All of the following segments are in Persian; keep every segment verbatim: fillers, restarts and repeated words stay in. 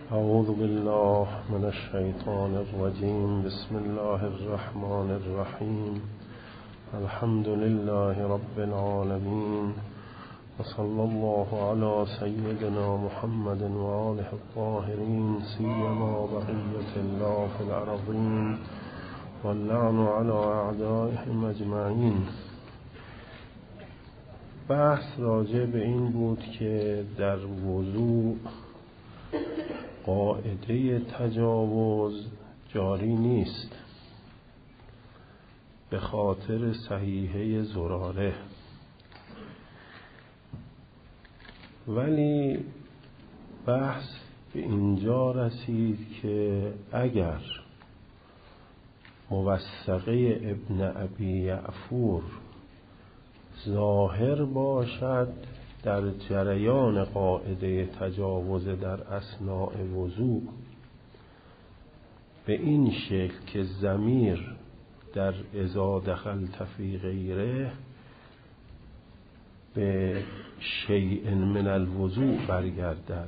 اعوذ بالله من الشیطان الرجیم. بسم الله الرحمن الرحیم. الحمد لله رب العالمین و صلی الله علی سیدنا محمد و آله الطاهرین سیما بقیة الله فی الارضین واللعن علی اعدائهم اجمعین. بحث راجع به این بود که در وضوء قاعده تجاوز جاری نیست به خاطر صحیحه زراره، ولی بحث به اینجا رسید که اگر موثقه ابن ابی یعفور ظاهر باشد در جریان قاعده تجاوز در اثناء وضوء به این شکل که ضمیر در اذا دخلت فی غیره به شیء من الوضوء برگردد،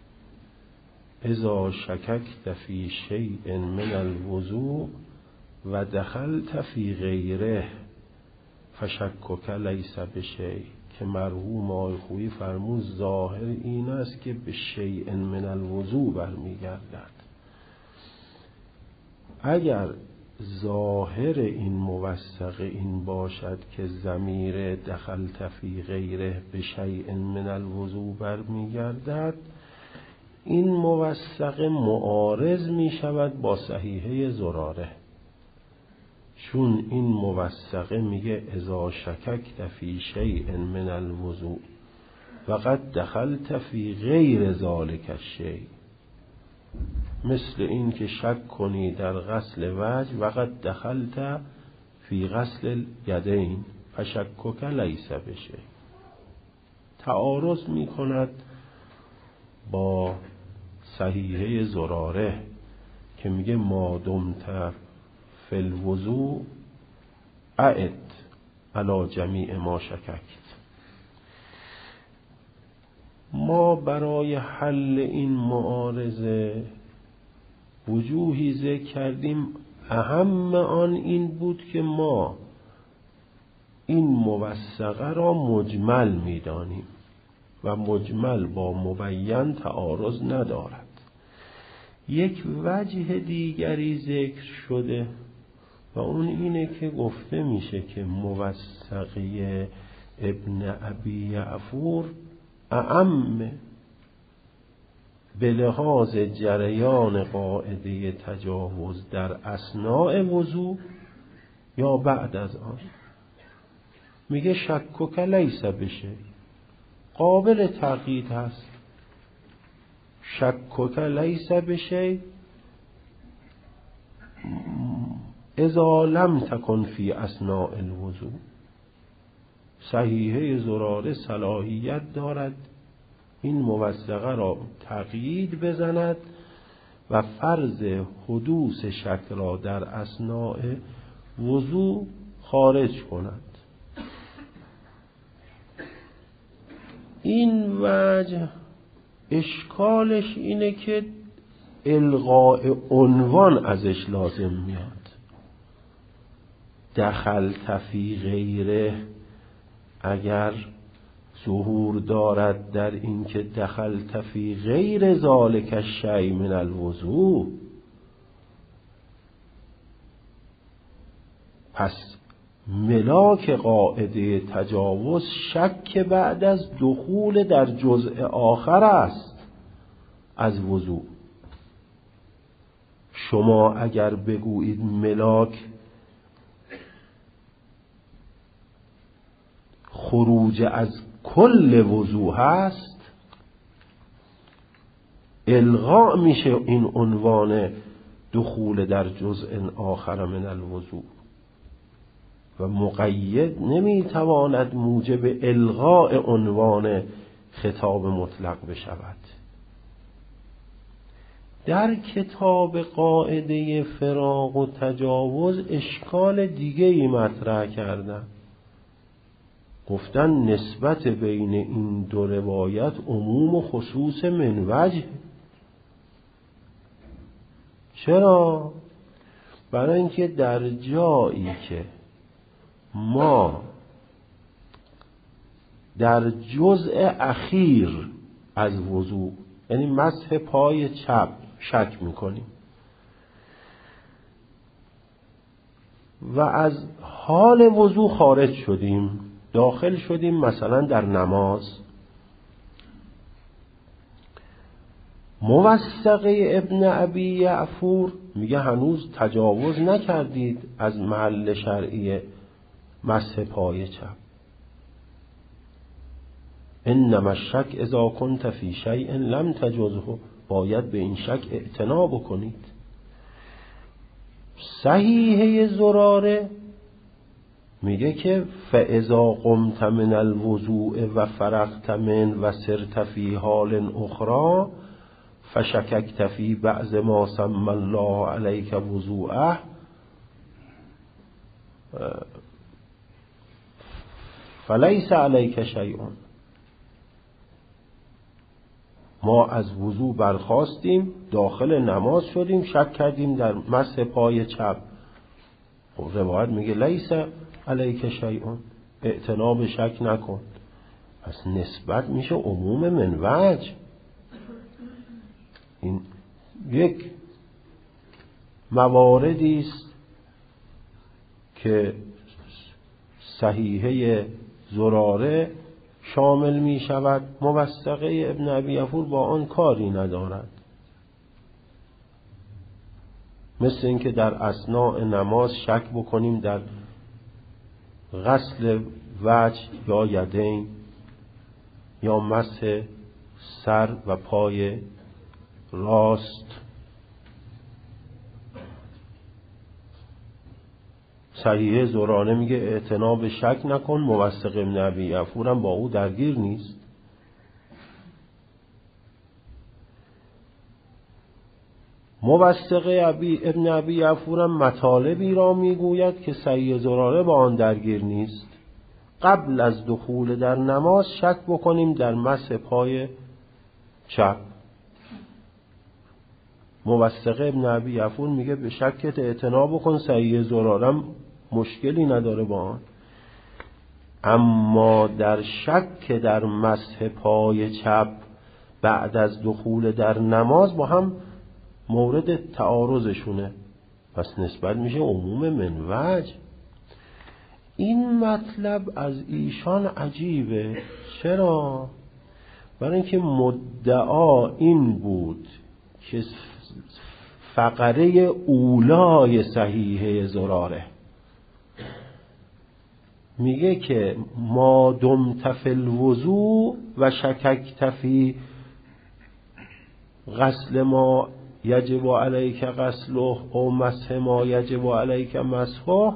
اذا شککت فی شیء من الوضوء و دخلت فی غیره فشکک لیس بشیء، که مرحوم آقای خویی فرمود ظاهر این است که به شیء من الوضوء برمیگردد. اگر ظاهر این موثقه این باشد که ضمیر دخلت فی غیره به شیء من الوضوء برمیگردد، این موثقه معارض می شود با صحیحه زراره، چون این موثقه میگه اذا شککت فی شیء من الوضوء و قد دخلت فی غیر ذالک الشیء، مثل این که شک کنی در غسل وجه و قد دخلت فی غسل الیدین فشکک لیس بشیء، تعارض میکند با صحیحه زراره که میگه ما دمت فی الوضوء اعد علی جمیع ما شککت. ما برای حل این معارضه وجوهی ذکر کردیم، اهم آن این بود که ما این موثقه را مجمل می‌دانیم و مجمل با مبین تعارض ندارد. یک وجه دیگری ذکر شده و اون اینه که گفته میشه که موثقه ابن ابی یعفور اعم به لحاظ جریان قاعده تجاوز در اثناء وضوء یا بعد از آن. میگه شکک لیس بشیء، قابل تقیید هست. شکک لیس بشیء اذا لم تکن فی اثناء الوضوء. صحیحه زراره صلاحیت دارد این موثقه را تقیید بزند و فرض حدوث شک را در اثناء وضوء خارج کند. این وجه اشکالش اینه که الغاء عنوان ازش لازم میاد. دخلت فی غیره اگر ظهور دارد در این که دخلت فی غیر ذالک الشیء من الوضوء، پس ملاک قاعده تجاوز شک بعد از دخول در جزء آخر است از وضوء. شما اگر بگویید ملاک خروج از کل وضوء هست، الغاء میشه این عنوان دخول در جزء آخر من الوضوء و مقید نمیتواند موجب الغاء عنوان خطاب مطلق بشود. در کتاب قاعده فراق و تجاوز اشکال دیگه ای مطرح کردن، گفتن نسبت بین این دو روایت عموم و خصوص من وجه. چرا؟ برای اینکه در جایی که ما در جزء اخیر از وضو، یعنی مسح پای چپ، شک میکنیم و از حال وضو خارج شدیم، داخل شدیم مثلا در نماز، موثقه ابن ابی یعفور میگه هنوز تجاوز نکردید از محل شرعی مسح پای چپ. انما الشک اذا كنت فی شیء لم تجزه، باید به این شک اعتنا بکنید. صحیحه زراره میگه که فاذا قمت من الوضوء و فرغت من و سرت فی حال اخرى فشککت فی بعض ما سمی الله علیک وضوءه فلیس علیک شیء. ما از وضو برخاستیم، داخل نماز شدیم، شک کردیم در مسح پای چپ. خب روایت میگه لیس علیک شیء، اعتنا به شک نکن. پس نسبت میشه عموم من وجه. این یک مواردی است که صحیحه زراره شامل می شود. موثقه ابن ابی یعفور با آن کاری ندارد. مثل اینکه در اثناء نماز شک بکنیم در غسل وجه یا یدین یا مسح سر و پای راست. صحیحه زراره میگه اعتنا به شک نکن. موثق ابن ابی یعفور هم با او درگیر نیست. موثق ابن ابی یعفور هم مطالبی را میگوید که صحیحه زراره با آن درگیر نیست. قبل از دخول در نماز شک بکنیم در مسح پای چپ. موثق ابن ابی یعفور میگه به شکت اعتنا بکن. صحیحه زرارم مشکلی نداره با آن. اما در شک در مسح پای چپ بعد از دخول در نماز با هم مورد تعارضشونه. پس نسبت میشه عموم من وجه. این مطلب از ایشان عجیبه. چرا؟ برای اینکه مدعا این بود که فقره اولای صحیحه زراره میگه که ما دمت فی الوضوء و شککت فی غسل ما یجب علیک غسله او مسح ما یجب علیک مسحه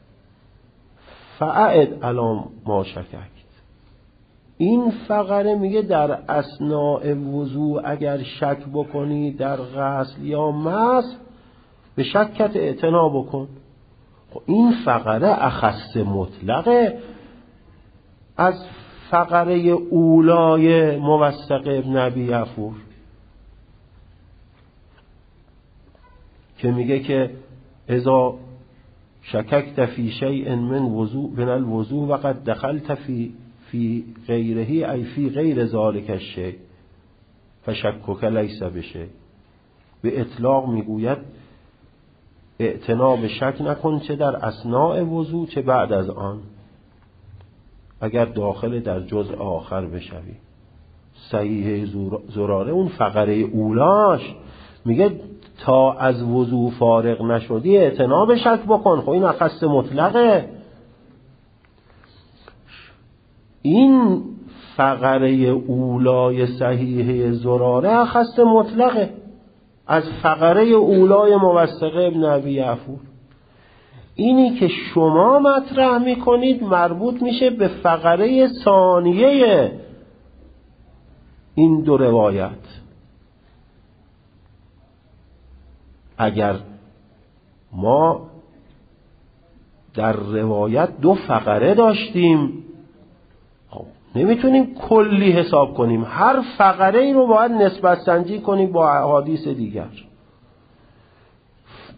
فاعد علی ما شککت. این فقره میگه در اثناء وضوء اگر شک بکنی در غسل یا مسح به شکت اعتنا بکن. خب این فقره اخص مطلقه از فقره اولای موثق ابن ابی یعفور که میگه که اذا شککت فی شیء من وضوء من الوضوء و قد دخلت فی فی غیره ای فی غیر ذالک الشیء فشکک لیس بشیء. به اطلاق میگوید اعتنا به شک نکن، چه در اثناء وضوء چه بعد از آن، اگر داخل در جزء آخر بشوی. صحیحه زراره اون فقره اولاش میگه تا از وضوء فارغ نشدی اعتنا به شک بکن. خب این اخص مطلقه. این فقره اولای صحیحه زراره اخص مطلقه از فقره اولای موثق ابن ابی یعفور. اینی که شما مطرح میکنید مربوط میشه به فقره ثانیه این دو روایت. اگر ما در روایت دو فقره داشتیم خب نمیتونیم کلی حساب کنیم. هر فقره ای رو باید نسبت سنجی کنیم با احادیث دیگر.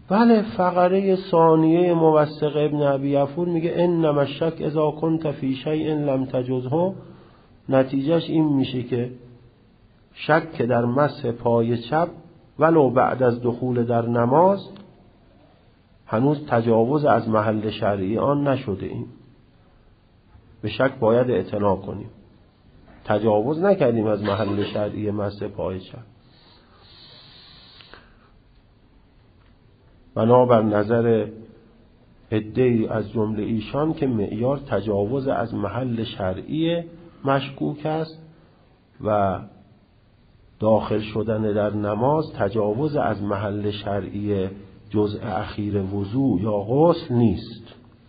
بله فقره ثانیه موثق ابن ابی یفور میگه انما الشک اذا كنت فی شیء لم تجزه، نتیجهش این میشه که شک که در مسح پای چپ ولو بعد از دخول در نماز هنوز تجاوز از محل شرعی آن نشده ایم، به شک باید اعتنا کنیم، تجاوز نکردیم از محل شرعی مسح پای چپ. بنابر نظر عده‌ای از جمله ایشان که معیار تجاوز از محل شرعی مشکوک است و داخل شدن در نماز تجاوز از محل شرعی جزء اخیر وضو یا غسل نیست.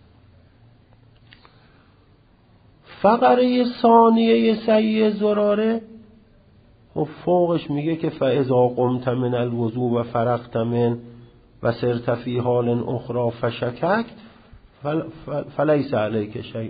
فقره ثانیه صحیح زراره و فوقش میگه که فاذا قمت من الوضو و فرغت من و سرت فی حال اخرى فشککت فل فلیس علیک شیء.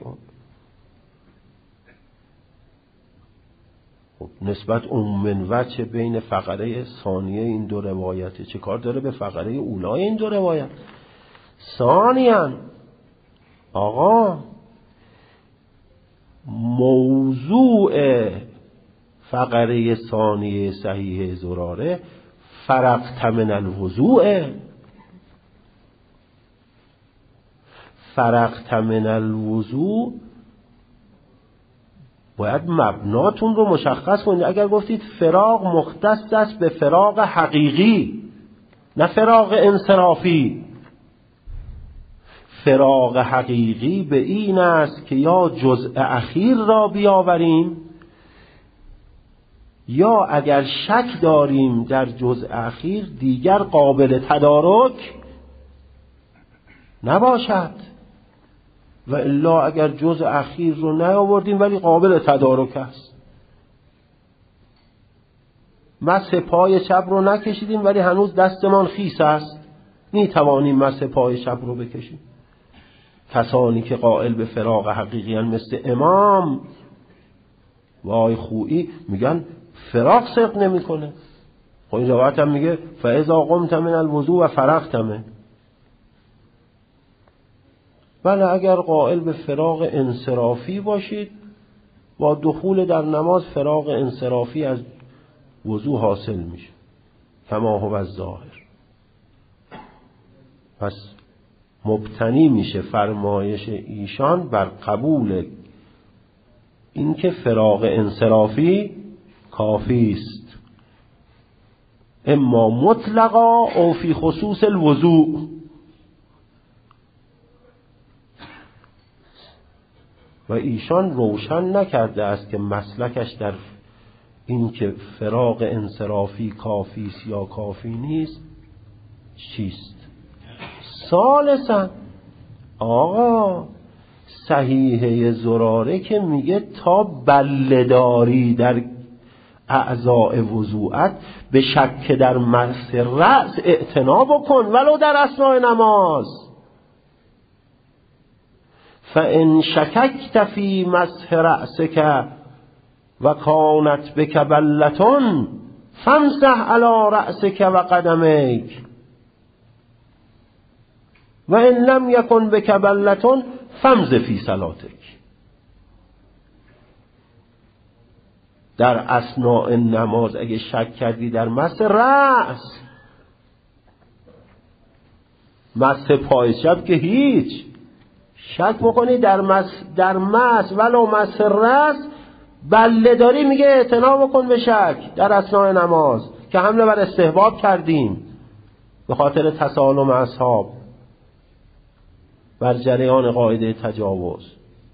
خب نسبت من وجه بین فقره ثانیه این دو روایت چه کار داره به فقره اولای این دو روایت؟ ثانیاً آقا موضوع فقره ثانیه صحیح زراره فرغت من الوضوء، فرغت من الوضوء باید مبناتون رو مشخص کنید. اگر گفتید فراغ مختص است به فراغ حقیقی نه فراغ انصرافی، فراغ حقیقی به این است که یا جزء اخیر را بیاوریم یا اگر شک داریم در جزء اخیر دیگر قابل تدارک نباشد، و الا اگر جزء اخیر رو نیاوردیم ولی قابل تدارک است. مسح پای چپ رو نکشیدیم ولی هنوز دستمان خیس است، می توانیم مسح پای چپ رو بکشیم. کسانی که قائل به فراغ حقیقی هستند مثل امام وای خویی میگن فراغ صدق نمیکنه. خب این روایت هم میگه فاذا قمت من الوضوء و فرغت من. بله اگر قائل به فراغ انصرافی باشید با دخول در نماز فراغ انصرافی از وضو حاصل میشه کما هو الظاهر. پس مبتنی میشه فرمایش ایشان بر قبول اینکه فراغ انصرافی کافی است، اما مطلقا او فی خصوص الوضوء. و ایشان روشن نکرده است که مسلکش در این که فراغ انصرافی کافی است یا کافی نیست چیست. ثالثاً آقا صحیحه زراره که میگه تا بله‌داری در اعضاء وضوعت به شک در مس رأس اعتنا بکن ولو در اثناء نماز. فان شککت فی مسح رأسک و کانت بک بلة فامسح علی رأسک و قدمیک و ان لم یکن بک بلة فامض فی صلاتک. در اثناء نماز اگه شک کردی در مس رأس، مس پای چپ که هیچ، شک بکنی در مس در مس ولو مس رأس بله داری میگه اعتنا بکن به شک در اثناء نماز که حمله بر استحباب کردیم به خاطر تسالم اصحاب بر جریان قاعده تجاوز.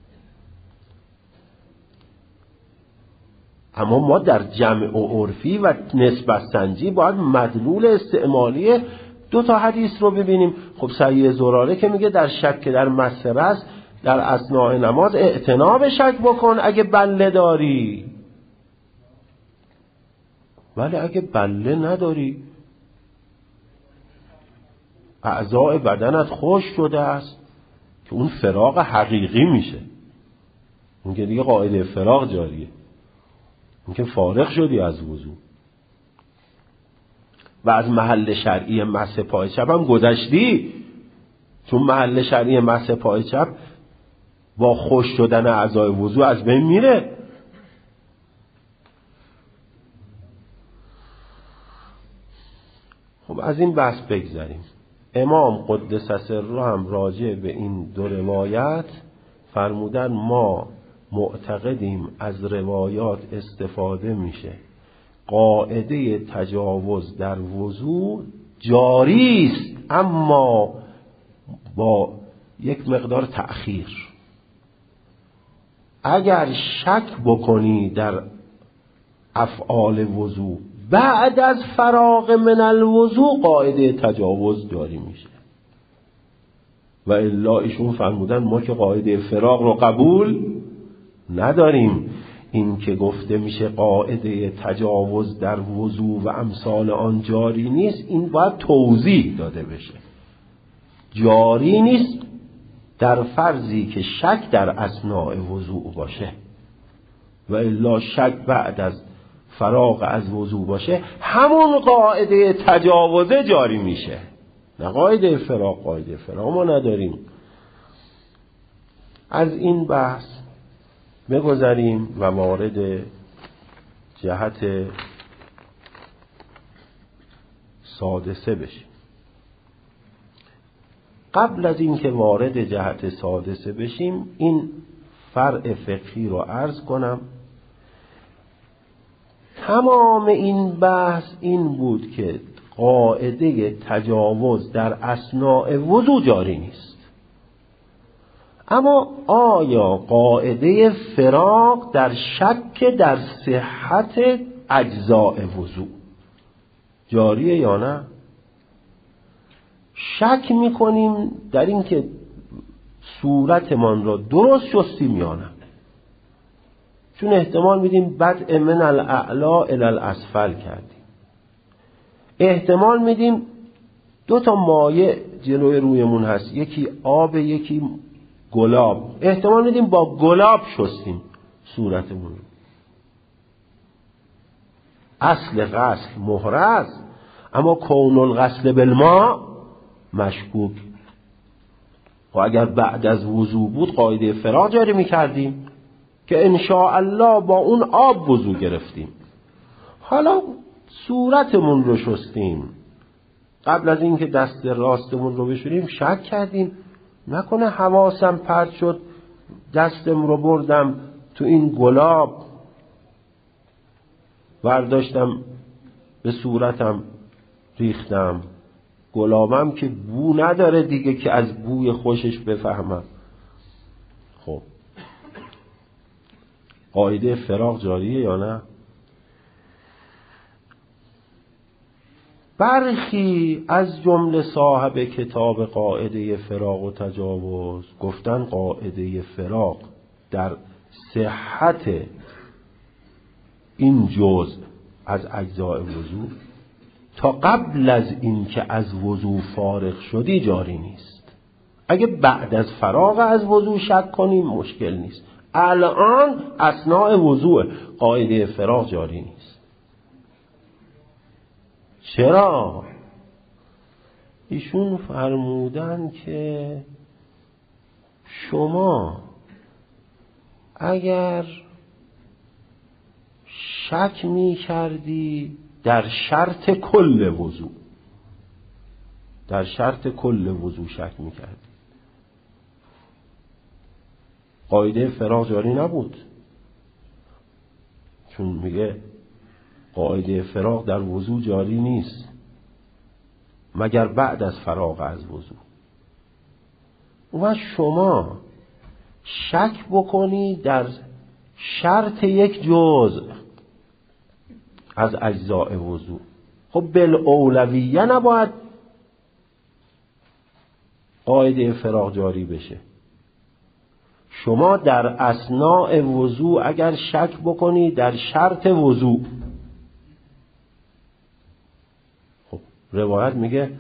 اما ما در جمع و عرفی و نسبت سنجی باید مدلول استعمالی دو تا حدیث رو ببینیم. خب صحیح زراره که میگه در شک در مس رأس در اثناء نماز اعتنا به شک بکن اگه بله داری، ولی اگه بله نداری اعضاء بدنت خوش شده است که اون فراغ حقیقی میشه، اون که دیگه قاعده فراغ جاریه، اون که فارغ شدی از وضو. و از محل شرعی مسح پای چپ هم گذشتی، چون محل شرعی مسح پای چپ با خشک شدن اعضای وضو از بین میره. خب از این بحث بگذاریم. امام قدس سره هم راجع به این دو روایت فرمودن ما معتقدیم از روایات استفاده میشه، قاعده تجاوز در وضو جاری است اما با یک مقدار تأخیر. اگر شک بکنی در افعال وضو بعد از فراغ من الوضو قاعده تجاوز جاری میشه. و الا ایشون فرمودن ما که قاعده فراغ رو قبول نداریم. این که گفته میشه قاعده تجاوز در وضو و امثال آن جاری نیست، این باید توضیح داده بشه. جاری نیست در فرضی که شک در اثناء وضوء باشه، و الا شک بعد از فراغ از وضوء باشه همون قاعده تجاوزه جاری میشه، نه قاعده فراغ. قاعده فراغ ما نداریم. از این بحث بگذاریم و وارد جهت سادسه بشیم. قبل از این که وارد جهت سادسه بشیم این فرع فقهی رو عرض کنم. تمام این بحث این بود که قاعده تجاوز در اثناء وضو جاری نیست، اما آیا قاعده فراغ در شک در صحت اجزاء وضو جاریه یا نه؟ شک میکنیم در این که صورتمان را درست شستیم یا نه، چون احتمال میدیم بدء من الاعلا الی الاسفل کردیم، احتمال میدیم دو تا مایع جلوی رویمون هست، یکی آب یکی گلاب، احتمال میدیم با گلاب شستیم صورتمون. اصل غسل محرز، اما کون الغسل بالماء مشکوک. و اگر بعد از وضو بود قاعده فراغ جاری میکردیم که ان شاء الله با اون آب وضو گرفتیم. حالا صورتمون رو شستیم، قبل از اینکه دست راستمون رو بشوریم شک کردیم نکنه حواسم پرت شد دستم رو بردم تو این گلاب برداشتم به صورتم ریختم. گلابم که بو نداره دیگه که از بوی خوشش بفهمم. خب قاعده فراغ جاریه یا نه؟ برخی از جمله صاحب کتاب قاعده فراغ و تجاوز گفتن قاعده فراغ در صحت این جزء از اجزاء وضو تا قبل از این که از وضو فارغ شدی جاری نیست. اگه بعد از فراغ از وضو شک کنیم مشکل نیست، الان اثناء وضوء قاعده فراغ جاری نیست. چرا؟ ایشون فرمودن که شما اگر شک می کردی در شرط کل وضو، در شرط کل وضو شک می کردی، قاعده فراغ جاری نبود، چون میگه قاعده فراغ در وضو جاری نیست مگر بعد از فراغ از وضو. و شما شک بکنی در شرط یک جزء از اجزاء وضو، خب بالاولویه نباید قاعده فراغ جاری بشه. شما در اثناء وضو اگر شک بکنی در شرط وضو، خب روایت میگه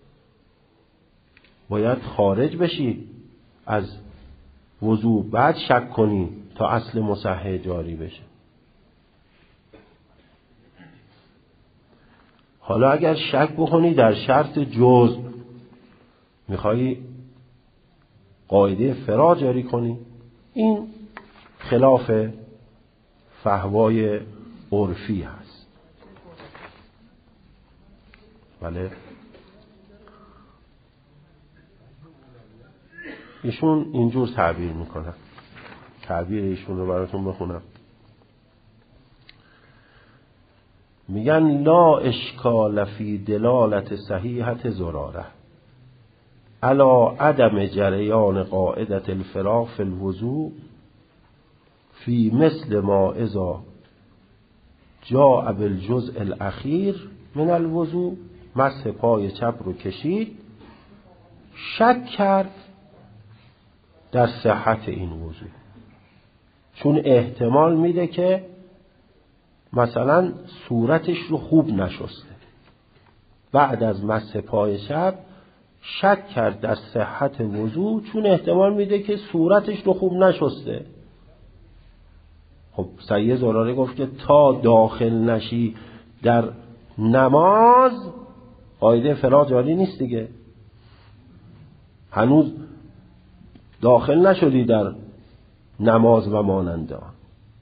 باید خارج بشی از وضو بعد شک کنی تا اصل مصحح جاری بشه. حالا اگر شک بکنی در شرط جزء، میخوایی قاعده فرا جاری کنی، این خلاف فهوای عرفی هست. بله ایشون اینجور تعبیر میکنن، تعبیر ایشون رو براتون بخونم. میگن لا اشکال فی دلالت صحیحت زراره علا عدم جریان قاعدت الفراغ فی الوضوء فی مثل ما اذا جاء بالجزء الاخیر من الوضوء. مسح پای چپ رو کشید، شک کرد در صحت این وضوء، چون احتمال میده که مثلا صورتش رو خوب نشسته. بعد از مسح پای چپ شک کرد در صحت وضوء، چون احتمال میده که صورتش رو خوب نشسته. خب سید زراره گفت که تا داخل نشی در نماز قاعده فرا جاری نیست دیگه. هنوز داخل نشدی در نماز و مانند آن.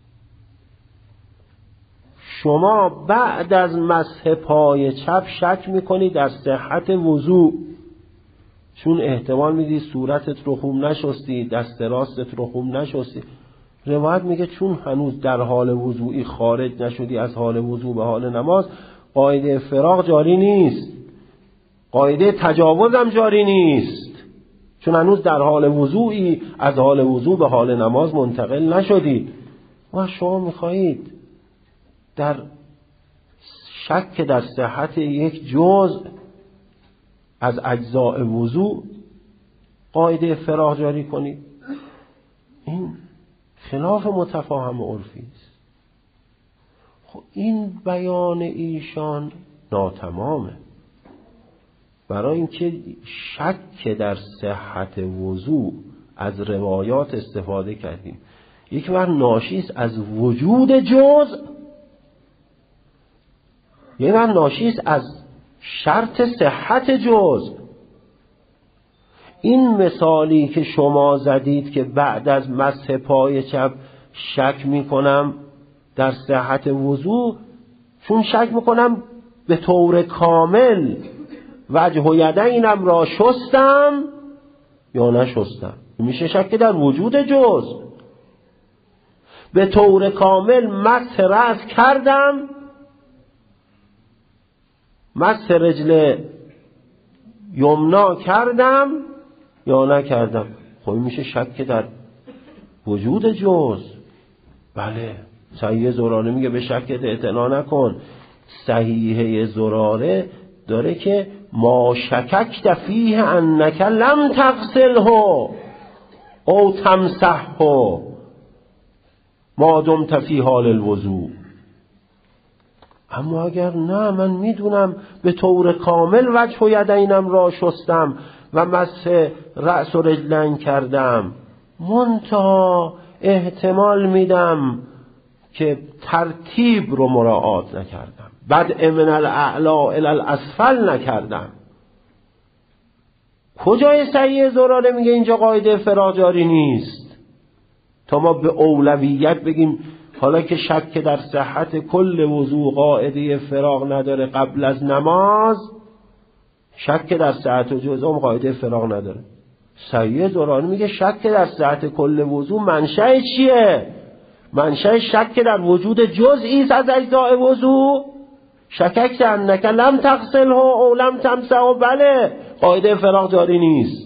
شما بعد از مسح پای چپ شک میکنی در صحت وضوء، چون احتمال میدی صورتت رو خوب نشستی، دست راستت رو خوب نشستی. روایت میگه چون هنوز در حال وضوعی خارج نشدی از حال وضوع به حال نماز، قاعده فراغ جاری نیست، قاعده تجاوز هم جاری نیست، چون هنوز در حال وضوعی از حال وضوع به حال نماز منتقل نشدی. و شما میخواهید در شک در صحت یک جزء از اجزاء وضوع قاعده فراغ جاری کنید. این خلاف متفاهم عرفی است. خب این بیان ایشان ناتمامه. برای اینکه شک در صحت وضوع از روایات استفاده کردیم، یک بار ناشی است از وجود جزء، یک بار ناشی است از شرط صحت جزء. این مثالی که شما زدید که بعد از مسح پای چپ شک میکنم در صحت وضوع، چون شک میکنم به طور کامل وجه و یدینم را شستم یا نشستم، میشه شک در وجود جزء. به طور کامل مسح رأس کردم، مسح رجل یمنا کردم یا نکردم، خب میشه شک در وجود جزء. بله صحیح زراره میگه به شکت اعتنا نکن. صحیحه زراره داره که ما شککت فیه انک لم تغسله او تمسحه ما دمت فی حال الوضوء. اما اگر نه من میدونم به طور کامل وجه و یدینم را شستم و مسح رأس و رجلین کردم، منتها احتمال میدم که ترتیب رو مراعات نکردم، بدء من الاعلا الی الاسفل نکردم. کجای صحیح زراره میگه اینجا قاعده فراغ جاری نیست؟ تا ما به اولویت بگیم حالا که شک در صحت کل وضوع قاعده فراغ نداره قبل از نماز، شک در صحت جزء قاعده فراغ نداره. صحیح زراره میگه شک در صحت کل وضوع منشأ چیه؟ منشأ شک در وجود جزئی از اجزاء وضوع. شککت انک لم تغسله او لم تمسحه، بله قاعده فراغ جاری نیست.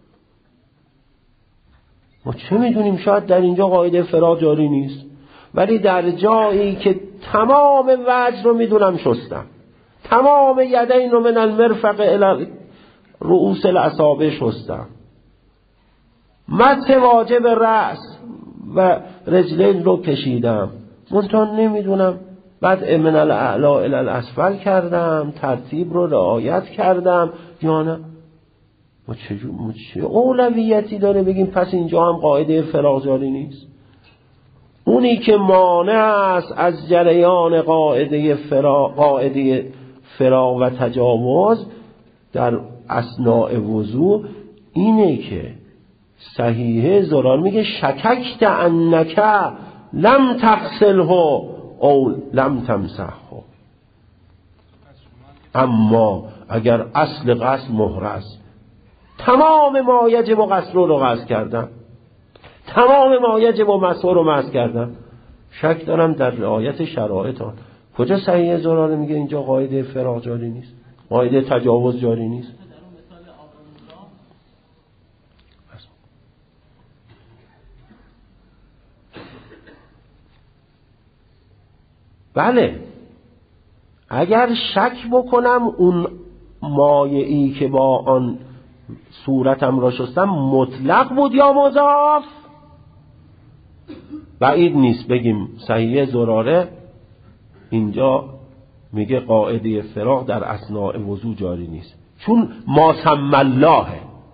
ما چه میدونیم؟ شاید در اینجا قاعده فراغ جاری نیست، ولی در جایی که تمام وجه رو میدونم شستم، تمام یدین رو من المرفق الی رؤوس الاصابع شستم، مسح واجب رأس و رجلین رو کشیدم، منتها نمیدونم بعد من الاعلا الی الاسفل کردم، ترتیب رو رعایت کردم یا نه. ما چجور ما چه اولویتی داره بگیم پس اینجا هم قاعده فراغ جاری نیست؟ اونی که مانع است از جریان قاعده فراغ قاعده فراغ و تجاوز در اثناء وضو اینه که صحیحه زرار میگه شککت انک لم تغسله او لم تمسحه. اما اگر اصل غسل محرز، تمام ما یجب غسل رو غسل کردن، تمام ما یجب مسح رو مسح کردن، شک دارم در رعایت شرایط آن. کجا صحیح زراره میگه اینجا قاعده فراغ جاری نیست، قاعده تجاوز جاری نیست؟ بله، اگر شک بکنم اون مایعی که با آن صورتم را شستم مطلق بود یا مضاف، بعید نیست بگیم صحیح زراره اینجا میگه قاعده فراغ در اثناء وضو جاری نیست، چون ما سمی الله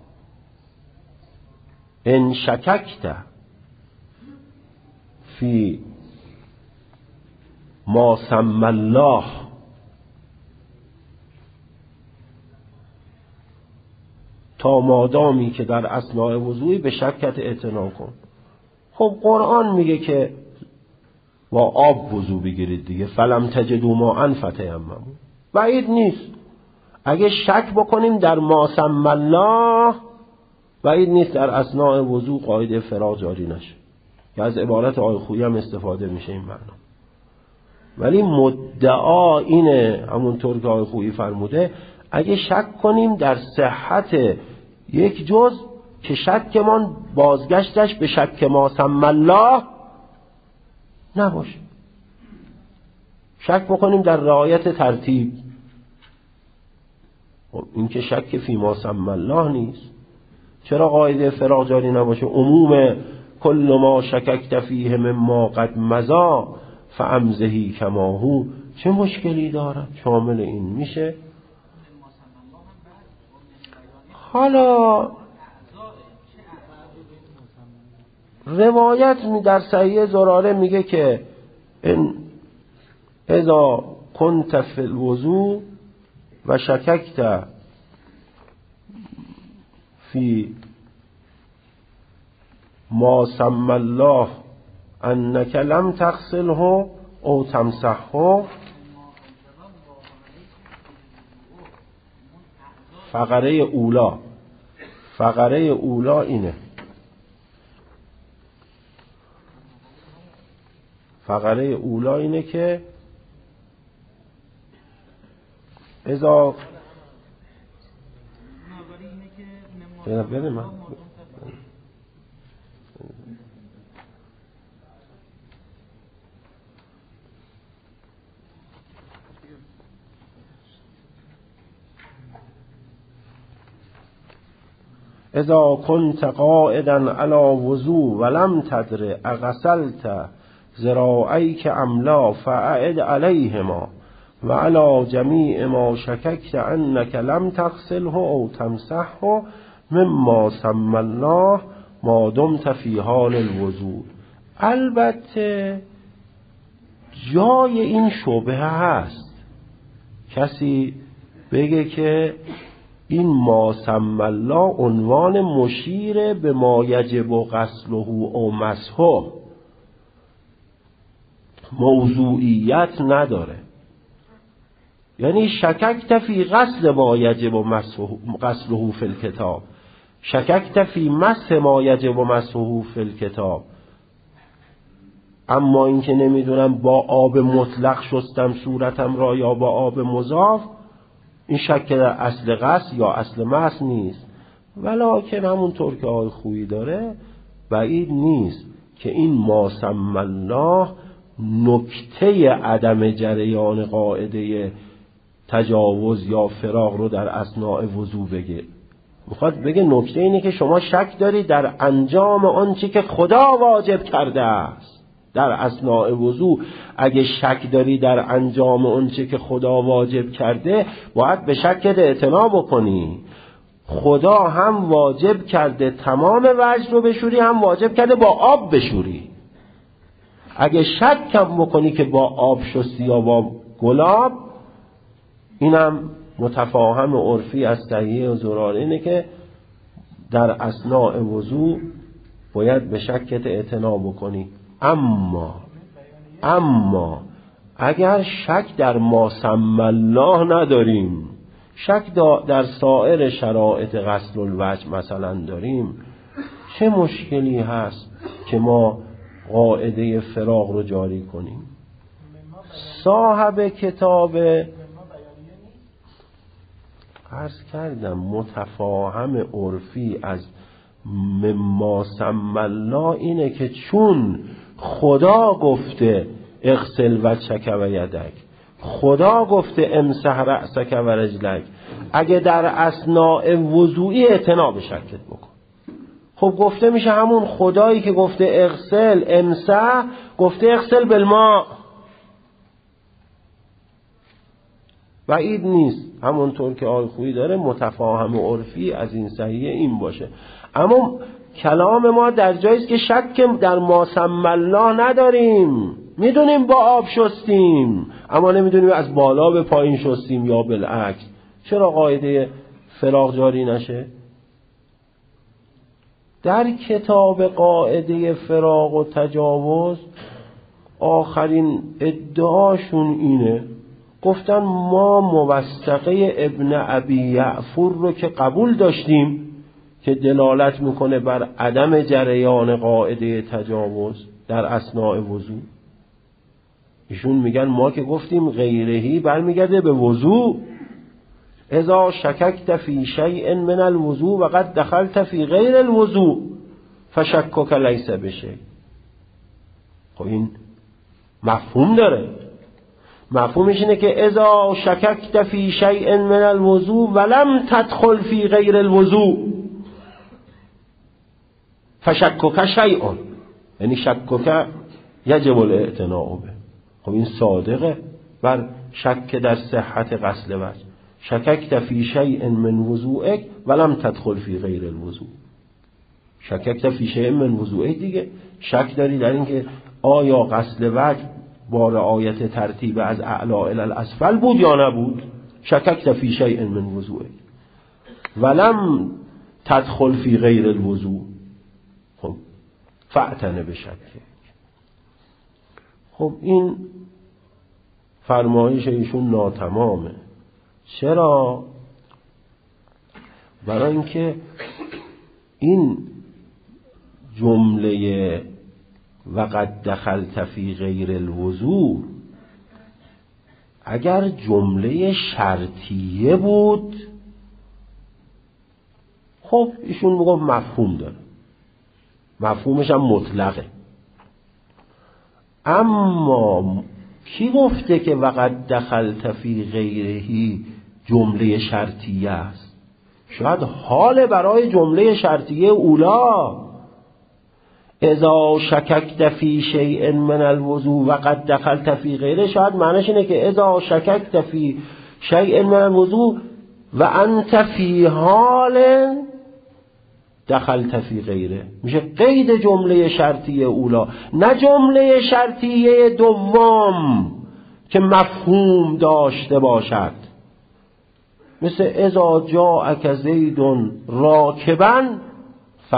ان شککت فی ما سمی الله تا مادامی که در اثناء وضوعی به شکت اعتنا کن. خب قرآن میگه که با آب وضو بگیرید دیگه، فلم تجدوا ماء فتیمموا. بعید نیست اگه شک بکنیم در ما سمی الله، بعید نیست در اثناء وضو قاعده فراغ جاری نشه، که از عبارت آیه خویی هم استفاده میشه این معنا. ولی مدعا اینه، همونطور که آیه خویی فرموده، اگه شک کنیم در صحت یک جز که شکمان بازگشتش به شک ما سمی الله نباشه، شک بکنیم در رعایت ترتیب، این که شک فی ما سمی الله نیست. چرا قاعده فراغ جاری نباشه؟ عموم کل ما شککت فیه مما قد مضی فامضی کما هو، چه مشکلی دارد؟ شامل این میشه. حالا روایت می در صحیح زراره میگه که ان اذا کنت فی الوضو و شککت فی ما سمی الله انک لم تغسله او تمسحه، فقره اولا فقره اولا اینه، فقره اولا اینه که اذا بده من اذا كنت قائدا على وضو ولم تدر اغسلت ذراعيك ام لا فاعد عليهما وعلى جميع ما شككت انك لم تغسله او تمسحه مما سمى الله ما دمت في حال الوضو. البته جای این شبهه هست، کسی بگه که این ما سمی الله عنوان مشیر به ما یجب و غسله او مسحه، موضوعیت نداره. یعنی شککت فی غسل ما یجب و غسله فی الکتاب، شککت فی مسح ما یجب و مسحه فی الکتاب. اما اینکه نمیدونم با آب مطلق شستم صورتم را یا با آب مضاف، این شک در اصل غسل یا اصل مسح نیست. ولکن همونطور که آیه خویی داره بعید نیست که این ما سمی الله نکته عدم جریان قاعده تجاوز یا فراغ رو در اثناء وضو بگه. میخواد بگه نکته اینه که شما شک داری در انجام آنچه که خدا واجب کرده است. در اثناء وضو اگه شک داری در انجام آنچه که خدا واجب کرده، باید به شکت اعتنا بکنی. خدا هم واجب کرده تمام وجه رو بشوری، هم واجب کرده با آب بشوری. اگه شک کم بکنی که با آب شستی یا با گلاب، اینم متفاهم عرفی از صحیح و زراره اینه که در اثناء وضو باید به شکت اعتنا بکنی. اما اما اگر شک در ما سمی الله نداریم، شک در سایر شرایط غسل الوجه مثلا داریم، چه مشکلی هست که ما قاعده فراغ رو جاری کنیم؟ صاحب کتاب عرض کردم متفاهم عرفی از مما سمی الله اینه که چون خدا گفته اغسل وجهک و یدک، خدا گفته امسح رأسک و رجلک، اگه در اثناء وضوعی اعتنا به شکت بکن. خب گفته میشه همون خدایی که گفته اغسل امسح گفته اغسل بالماء. بعید نیست همونطور که آقای خویی داره متفاهم عرفی از این صحیح این باشه. اما کلام ما در جایی است که شک در ما سمی الله نداریم، میدونیم با آب شستیم اما نمیدونیم از بالا به پایین شستیم یا بالعکس. چرا قاعده فراغ جاری نشه؟ در کتاب قاعده فراغ و تجاوز آخرین ادعاشون اینه، گفتن ما موثقه ابن ابی یعفر رو که قبول داشتیم که دلالت میکنه بر عدم جریان قاعده تجاوز در اثناء وضو. ایشون میگن ما که گفتیم غیرهی برمیگرده به وضو. اذا شککت فی شیء من الوضو و قد دخلت فی غیر الوضو فشکک لیس بشیء. خب این مفهوم داره. مفهومش اینه که اذا شککت فی شیء من الوضو ولم تدخل فی غیر الوضو فشکک شیء، یعنی شکک یجب الاعتناء به. خب این صادقه بر شک در صحت غسل وجه. شککت فی شیء من وضوئک ولم تدخل فی غیر الوضو. شککت فی شیء من وضوئک دیگه شک داری در این که آیا غسل وجه با رعایت ترتیب از اعلی الی الاسفل بود یا نبود. شککت فی شیء من وضوئک ولم تدخل فی غیر الوضو خب فاعتن بشک. خب این فرمایش ایشون ناتمامه. چرا؟ برای اینکه این جمله وقد دخلت فی غیر الوضو اگر جمله شرطیه بود خب ایشون میگه مفهوم داره، مفهومش هم مطلقه. اما کی گفته که وقد دخلت فی غیرهی جمله شرطیه است؟ شاید حال برای جمله شرطیه اولا. اذا شککت فی شیء من الوضو وقد دخلت فی غیره، شاید معنیش اینه که اذا شککت فی شیء من الوضو و انت فی حال دخلت فی غیره، میشه قید جمله شرطیه اولا، نه جمله شرطیه دوم که مفهوم داشته باشد. مثل اذا جاءک زید راکبا ف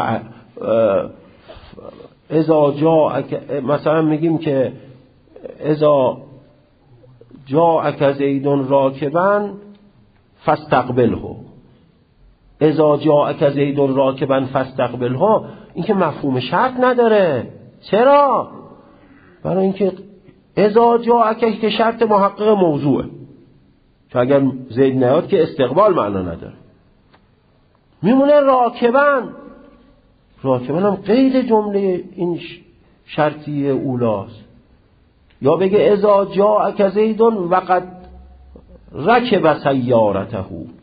اذا جاءک، مثلا میگیم که اذا جاءک زید راکبا فاستقبله، اذا جاءک زید راکبا فاستقبله، این که مفهوم شرط نداره. چرا؟ برای اینکه اذا جاءک که شرط محقق موضوعه، چون اگر زید نیاد که استقبال معنا نداره. میمونه راکبا، راکبا هم قید جمله این شرطی اولاست. یا بگه اذا جاءک زید وقد رکب سیارته،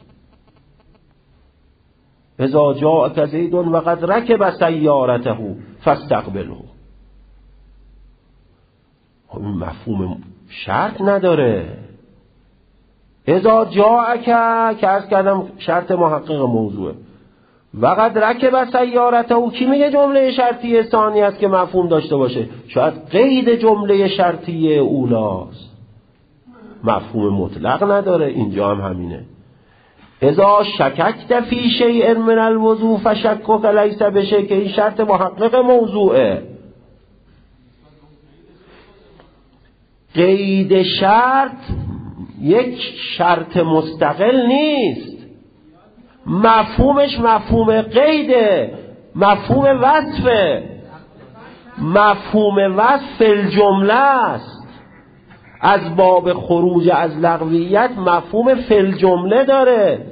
اذا جاءک زید وقد رکب سیارته فاستقبله. خب این مفهوم شرط نداره. اذا جاءک که عرض کردم شرط محقق موضوعه، وقد رکب سیارته، کی میگه جمله شرطیه ثانی است که مفهوم داشته باشه؟ شاید قید جمله شرطیه اولاست. مفهوم مطلق نداره. اینجا هم همینه. اذا شککت فی شیء من الوضوء فشکک لیس بشیء، که این شرط محقق موضوعه. قید شرط یک شرط مستقل نیست، مفهومش مفهوم قیده، مفهوم وصفه. مفهوم وصف فی الجمله است، از باب خروج از لغویت مفهوم فی الجمله داره.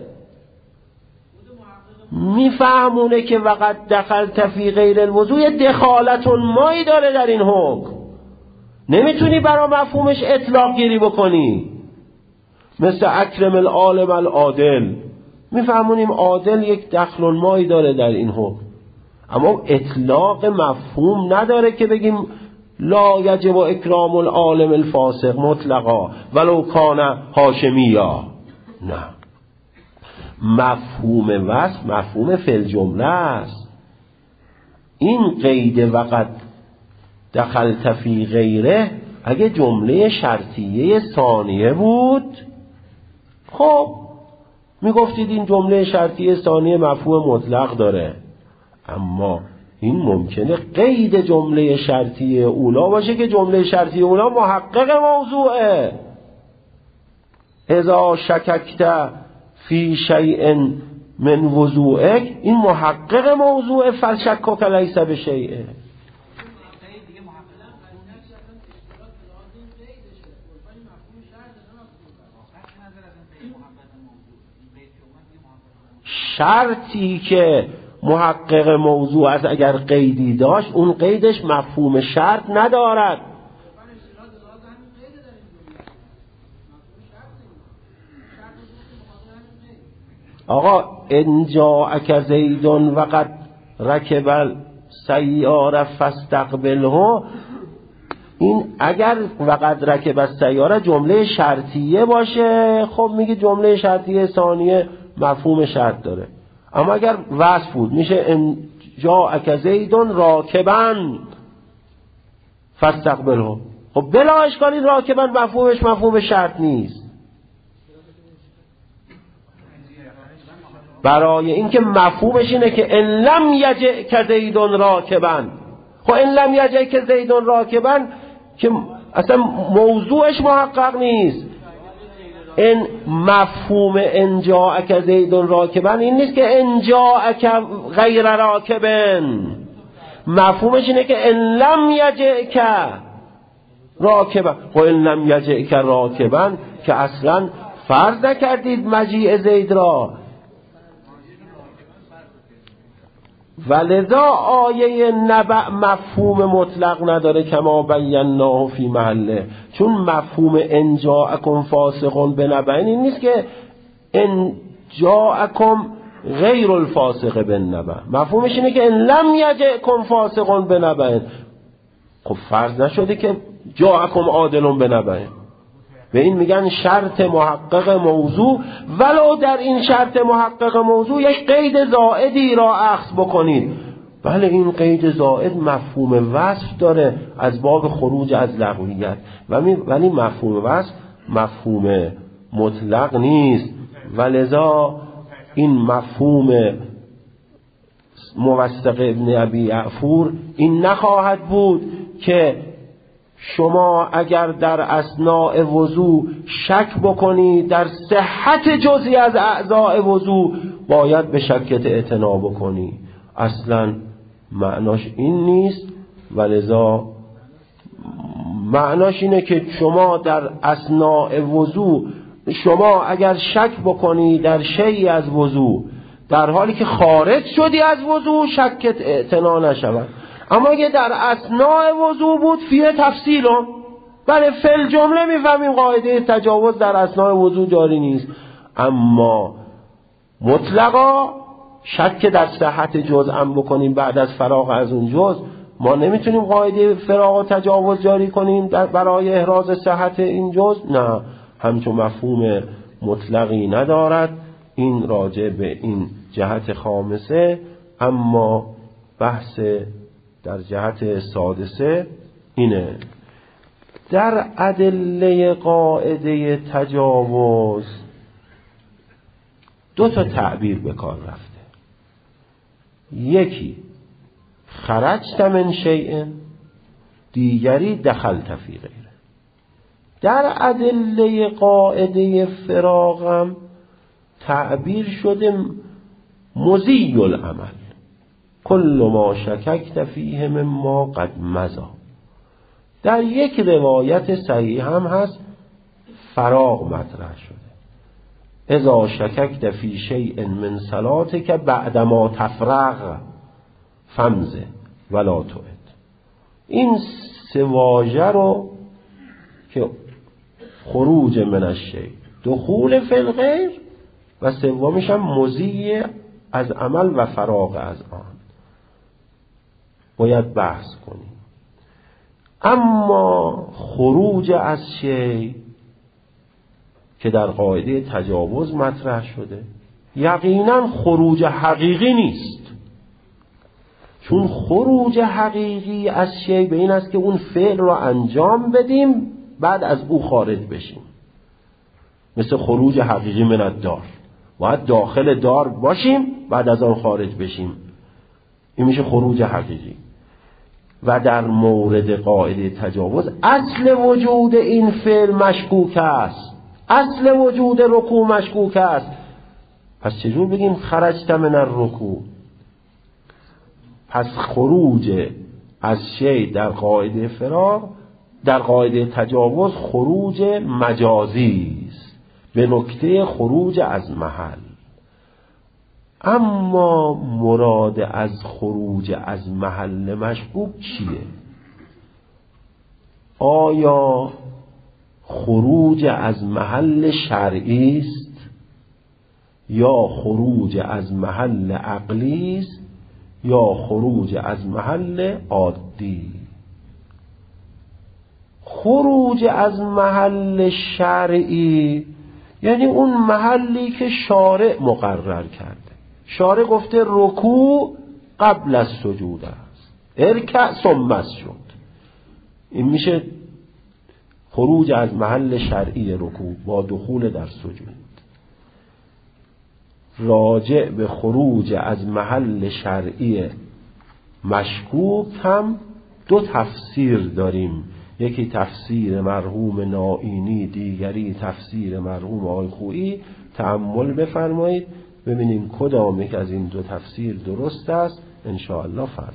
میفهمونه که وقت دخلت فی غیر الوضوء دخالت مایی داره در این حکم، نمیتونی برای مفهومش اطلاق گیری بکنی. مثل اکرم العالم العادل، میفهمونیم عادل یک دخل مایی داره در این حکم، اما اطلاق مفهوم نداره که بگیم لا یجب اکرام العالم الفاسق مطلقا ولو کان هاشمیا. نه، مفهوم وصف مفهوم فی الجمله است. این قید وقت دخلت فی غیره اگه جمله شرطیه ثانیه بود، خب میگفتید این جمله شرطیه ثانیه مفهوم مطلق داره، اما این ممکنه قید جمله شرطیه اولا باشه که جمله شرطیه اولا محقق موضوعه. اذا شککت فی شیء من وضوئک، این محقق موضوع، فشکک لیس بشیء. شرطی که محقق موضوع از اگر قیدی داشت، اون قیدش مفهوم شرط ندارد. آقا ان جاءک زید وقد رکب السیاره فاستقبله، این اگر وقد رکب السیاره جمله شرطیه باشه، خب میگه جمله شرطیه ثانیه مفهوم شرط داره. اما اگر وصف بود میشه ان جاءک زید راکبا فاستقبله. خب بلا اشکال این راکبا مفهومش مفهوم شرط نیست، برای اینکه مفهومش اینه که ان لم یجئک زید راکبا. خب ان لم یجئک زید راکبا که اصلا موضوعش محقق نیست. این مفهوم ان جاءک زید راکبا این نیست که ان جاءک غیر راکبن، مفهومش اینه که ان لم یجئک راکبا. خب ان لم یجئک راکبا که اصلا فرض نکردید مجیء زید را، ولذا آیه نبأ مفهوم مطلق نداره کما بیناه فی محله، چون مفهوم ان جاءکم فاسق بنبأ این نیست که ان جاءکم غیر الفاسق بالنبأ، مفهومش اینه که ان لم یجئکم فاسق بنبأ. خب فرض نشده که جاءکم عادل بنبأ، به این میگن شرط محقق موضوع. ولو در این شرط محقق موضوع یک قید زائدی را اخذ بکنید، بله این قید زائد مفهوم وصف داره از باب خروج از لغویت، ولی مفهوم وصف مفهوم مطلق نیست. ولذا این مفهوم موثق ابن ابی یعفور این نخواهد بود که شما اگر در اثناء وضوع شک بکنی در صحت جزئی از اعضاء وضوع باید به شکت اعتنا بکنی، اصلا معناش این نیست. ولذا معناش اینه که شما در اثناء وضوع شما اگر شک بکنی در شیئی از وضوع در حالی که خارج شدی از وضوع شکت اعتنا نشود. اما اگه در اثناء وضوع بود فیه تفصیل هم بله فل جمله میفهمیم قاعده تجاوز در اثناء وضوع جاری نیست، اما مطلقا شک در صحت جزء هم بکنیم بعد از فراغ از اون جزء ما نمیتونیم قاعده فراغ و تجاوز جاری کنیم برای احراز صحت این جزء، نه همچون مفهوم مطلقی ندارد. این راجع به این جهت خامسه. اما بحث در جهت سادسه اینه در ادله قاعده تجاوز دو تا تعبیر به کار رفته. یکی خرجت من شیء، دیگری دخلت فی غیره. در ادله قاعده فراغم تعبیر شده مزی العمل، کل ما شککت فیه مما قد مضی. در یک روایت صحیح هم هست فراغ مطرح شده، اذا شککت فی شیء من صلاتک بعدما تفرغ فمزه ولا تعد. این سه واژه رو که خروج من الشیء، دخول فی الغیر و سومیش هم مزی از عمل و فراغ از آن باید بحث کنیم. اما خروج از شیء که در قاعده تجاوز مطرح شده یقینا خروج حقیقی نیست، چون خروج حقیقی از شیء به این است که اون فعل رو انجام بدیم بعد از او خارج بشیم. مثل خروج حقیقی من الدار، باید داخل دار باشیم بعد از آن خارج بشیم، این میشه خروج حقیقی. و در مورد قاعده تجاوز اصل وجود این فعل مشکوک است، اصل وجود رکوع مشکوک است. پس چجور بگیم خرجت من الرکوع؟ پس خروج از شیء در قاعده فراغ، در قاعده تجاوز خروج مجازی است به نکته خروج از محل. اما مراد از خروج از محل مشکوک چیه؟ آیا خروج از محل شرعی است یا خروج از محل عقلی است یا خروج از محل عادی؟ خروج از محل شرعی یعنی اون محلی که شارع مقرر کرده. شارع گفته رکوع قبل از سجود است، ارکع ثم اسجد. این میشه خروج از محل شرعی رکوع با دخول در سجود. راجع به خروج از محل شرعی مشکوک هم دو تفسیر داریم، یکی تفسیر مرحوم نائینی، دیگری تفسیر مرحوم آقای خویی. تأمل بفرمایید ببینیم کدام یک از این دو تفسیر درست است ان شاء الله فردا.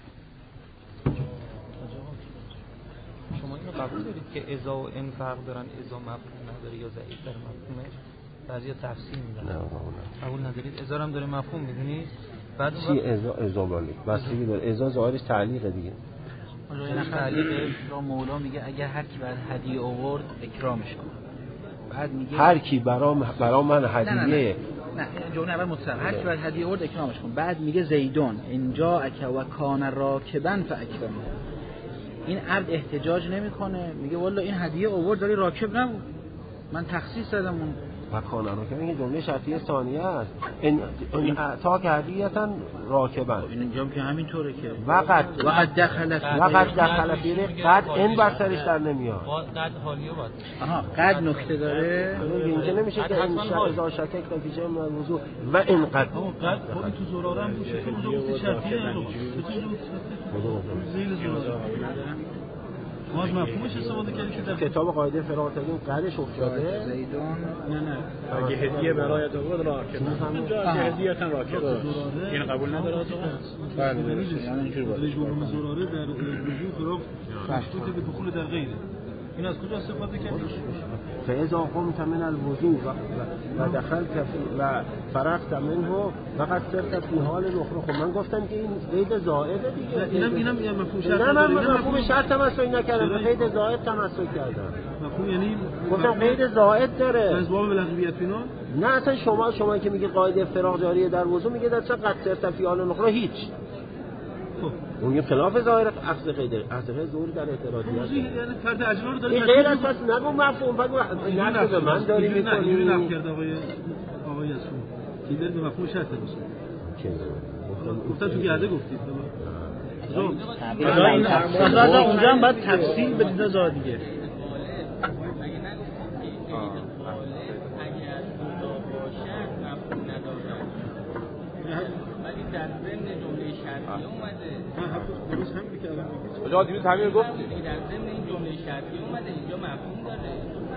شما اینو قبول دارید که اذا و ان فرق دارن، اذا مفهوم نداره یا ضعیف در مفهومش؟ بعضیا تفسیر میدن. نه قبول ندارید؟ اذا هم داره مفهوم میدونید؟ بعد چی اذا؟ اذا بالی بستگی داره. اذا ظاهرش تعلیق دیگه. این تعلیق را مولا میگه اگر هر کی بعد هدیه آورد اکرامش کنه. بعد میگه هر کی برام برام من هدیه نه, نه, نه. نه جمله اول مطلق هر کی بعد هدیه آورد اکرامش کن. بعد میگه زیدون اینجا اک و کان راکبا فاکرم. این عبد احتجاج نمیکنه، میگه والله این هدیه آورد ولی راکب نبود، من تخصیص دادم اون مکان راکب. این جمله شرطیه ثانیه است. این تا که هدیه‌تن راکبن. این اینجا که همینطوره که وقت وقت دخل وقت دخل فیره قد این بر سرش در نمیاد. قد حالیه باید. آها قد نکته داره. اینجا نمیشه که این شرط شکک نتیجه موضوع و این قد قد خودی تو زراره هم باشه که اونجا گفته شرطیه چطور زیل زراره ما از مفهومش استفاده کردیم که در کتاب قاعده فراغ تقدیم قدش افتاده زیدون نه نه اگه هدیه برایت آورد راکب اونجا اگه هدیه تن راکب این قبول نداره تو بله یعنی اینجوری باشه جمله زراره در وجود فراغ مشکوک به دخول در غیره. این از کجا استفاده کردیم؟ فاذا قمت من الوضوء و دخلت و فرغت منه فقط صرت فی حال اخرى. خب من گفتم که این قید زائده دیگه. اینم اینم یه مفهوم شرط نه من مفهوم شرط تمسک نکردم، قید زائد تمسک کردم. مفهوم یعنی گفتم قید زائد داره. از باب لغویت اینا؟ نه اصلا شما شما که میگه قاعده فراغ جاریه در وضوع میگه در چه قد صرت فی حال اخرى هیچ. اون یه خلاف ظاهر اخذ قید اخذ قید ظهور در اعتراضیات. یعنی فرد اجرا رو داره. این غیر از پس نگو مفهوم بگو نه به من داری میکنی. اینجوری نقد کرد آقای آقای اسو. کی در به مفهوم شرط بشه. چه گفتم تو گرده گفتید. حالا این اصلا اونجا هم باید تفصیل بدید زاد دیگه. کجا دیروز همین گفتی؟ در ضمن این جمله شرطی اومده اینجا مفهوم داره.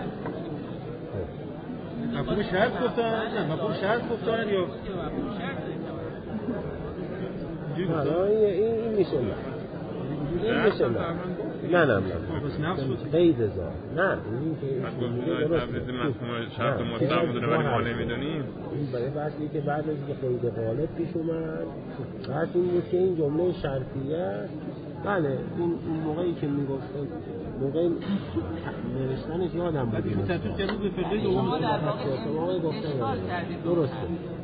مفهوم شرط گفتن؟ نه مفهوم شرط گفتن یا مفهوم شرط داره. این این میشه نه. این میشه نه. نه نه نه. قید زا. نه این که میگه درست. مفهوم شرط مطلق بودن ولی ما نمیدونیم. این برای بحثی که بعد از اینکه قید غالب پیش اومد، بحث این بود که این جمله شرطیه بله این اون موقعی که میگفتن موقع نوشتنش یادم بود این تطبیق کردن به فرقه دوم موقع گفتن درسته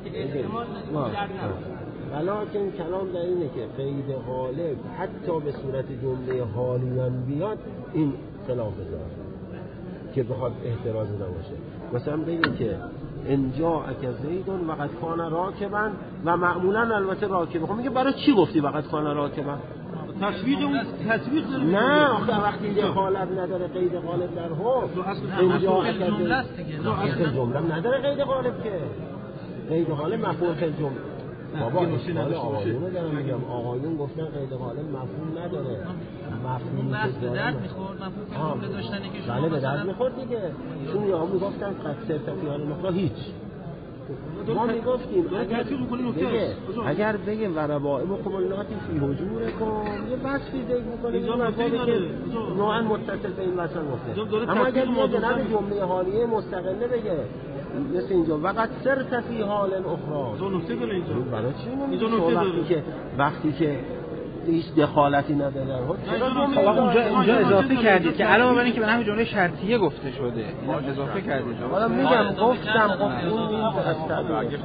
ولیکن کلام در اینه که قید غالب حتی به صورت جمله حالی هم بیاد این خلاف داره که بخواد احتراز نباشه. مثلا بگیم که انجا اک زیدون وقد کان راکبا و معمولا البته راکب. خب میگه برای چی گفتی وقد کان راکبا؟ تشویق اون تطبیق داره. نه آخه وقتی یه حالت نداره قید غالب در حکم اینجا اک جمله است دیگه. اصل جمله نداره قید غالب که قید غالب مفعول فی جمله. بابا اشکال آقایون دارم میگم آقایون گفتن قید غالب مفهوم نداره. مفهوم بس به درد میخورد مفهوم که جمله داشتنی که شما بله به درد میخورد دیگه. چون یا میگفتن قد سرتفیان نقطه هیچ ما میگفتیم اگر بگه اگر بگه وربائم کمولاتی فی حجورکم یه وصفی ذکر میکنه اینجا مفهومی که نوعا متصل به این وصل گفته. اما اگر یه جناب جمله حالیه مستقله بگه مثل اینجا وقت سرت فی حال اخرى دو نکته داره اینجا. برای چی اینجا وقتی که وقتی که هیچ دخالتی نداره حالا اونجا اونجا اضافه کردید که علاوه بر اینکه به همین جمله شرطیه گفته شده اینو اضافه کردید. حالا میگم گفتم گفتم این از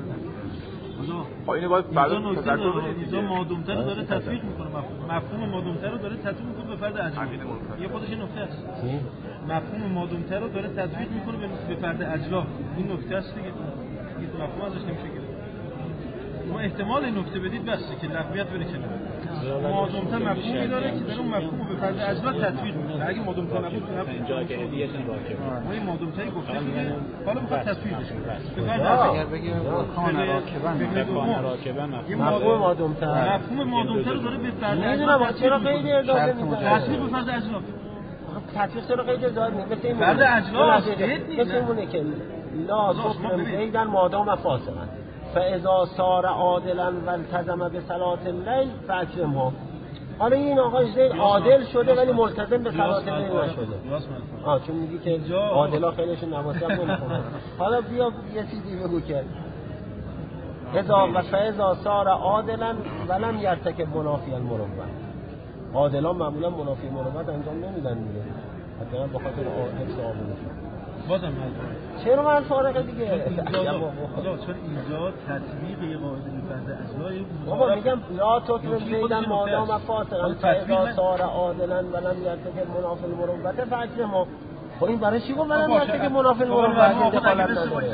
خب اینو باید بعدا تذکر بدید. اینجا مادومتر رو داره تطبیق میکنه مفهوم مادومتر رو داره تطبیق میکنه به فرد اجلا. یه خودش نکته است. مفهوم مادومتر رو داره تطبیق میکنه به فرد اجلا. این نکته است دیگه. این مفهوم ازش نمیشه گرفت. ما احتمال این نکته بدید بس که لغویت بره کنار. مادومتر مفهومی داره که در اون مفهوم به فرد اجلا تطبیق میکنه. اگه مادومتر نبود اینجا که هدیهش راکب. ما این مادومتری گفتیم که حالا میخواد تطبیقش کنه. اگر بگیم کان راکبا راکبا مفهوم مادومتر مفهوم مادومتر رو داره به فرد اجلا چرا قید اضافه میکنه؟ تطبیق به فرد اجلا. تطبیق چرا قید اضافه میکنه؟ فرد اجلا است. مثل اونه که لا تکرم زیدن مادام فاسقا فاذا صار عادلا والتزم بصلاه الليل فاکرمه. حالا این آقا زید عادل شده ولی ملتزم به صلاه الليل نشده. آ چون میگی که عادلا خیلیشون نماز نمیخونن. حالا بیا یه چیزی بگو که اذا و فاذا صار عادلا ولم يرتكب منافی المروت. عادلان معمولا منافی مروت انجام نمیدن دیگه. حتما به خاطر حفظ آبروشون. بازم چرا من فارغه دیگه؟ اینجا چون اینجا تطبیق یه قاعده به فرد اجلای بابا میگم لا تکرم زیدن مادام فاسقا فاذا صار عادلا ولم یرتکب منافی المروت فاکرمه. خب این برای چی گفت ولم یرتکب منافی المروت دخالت نداره؟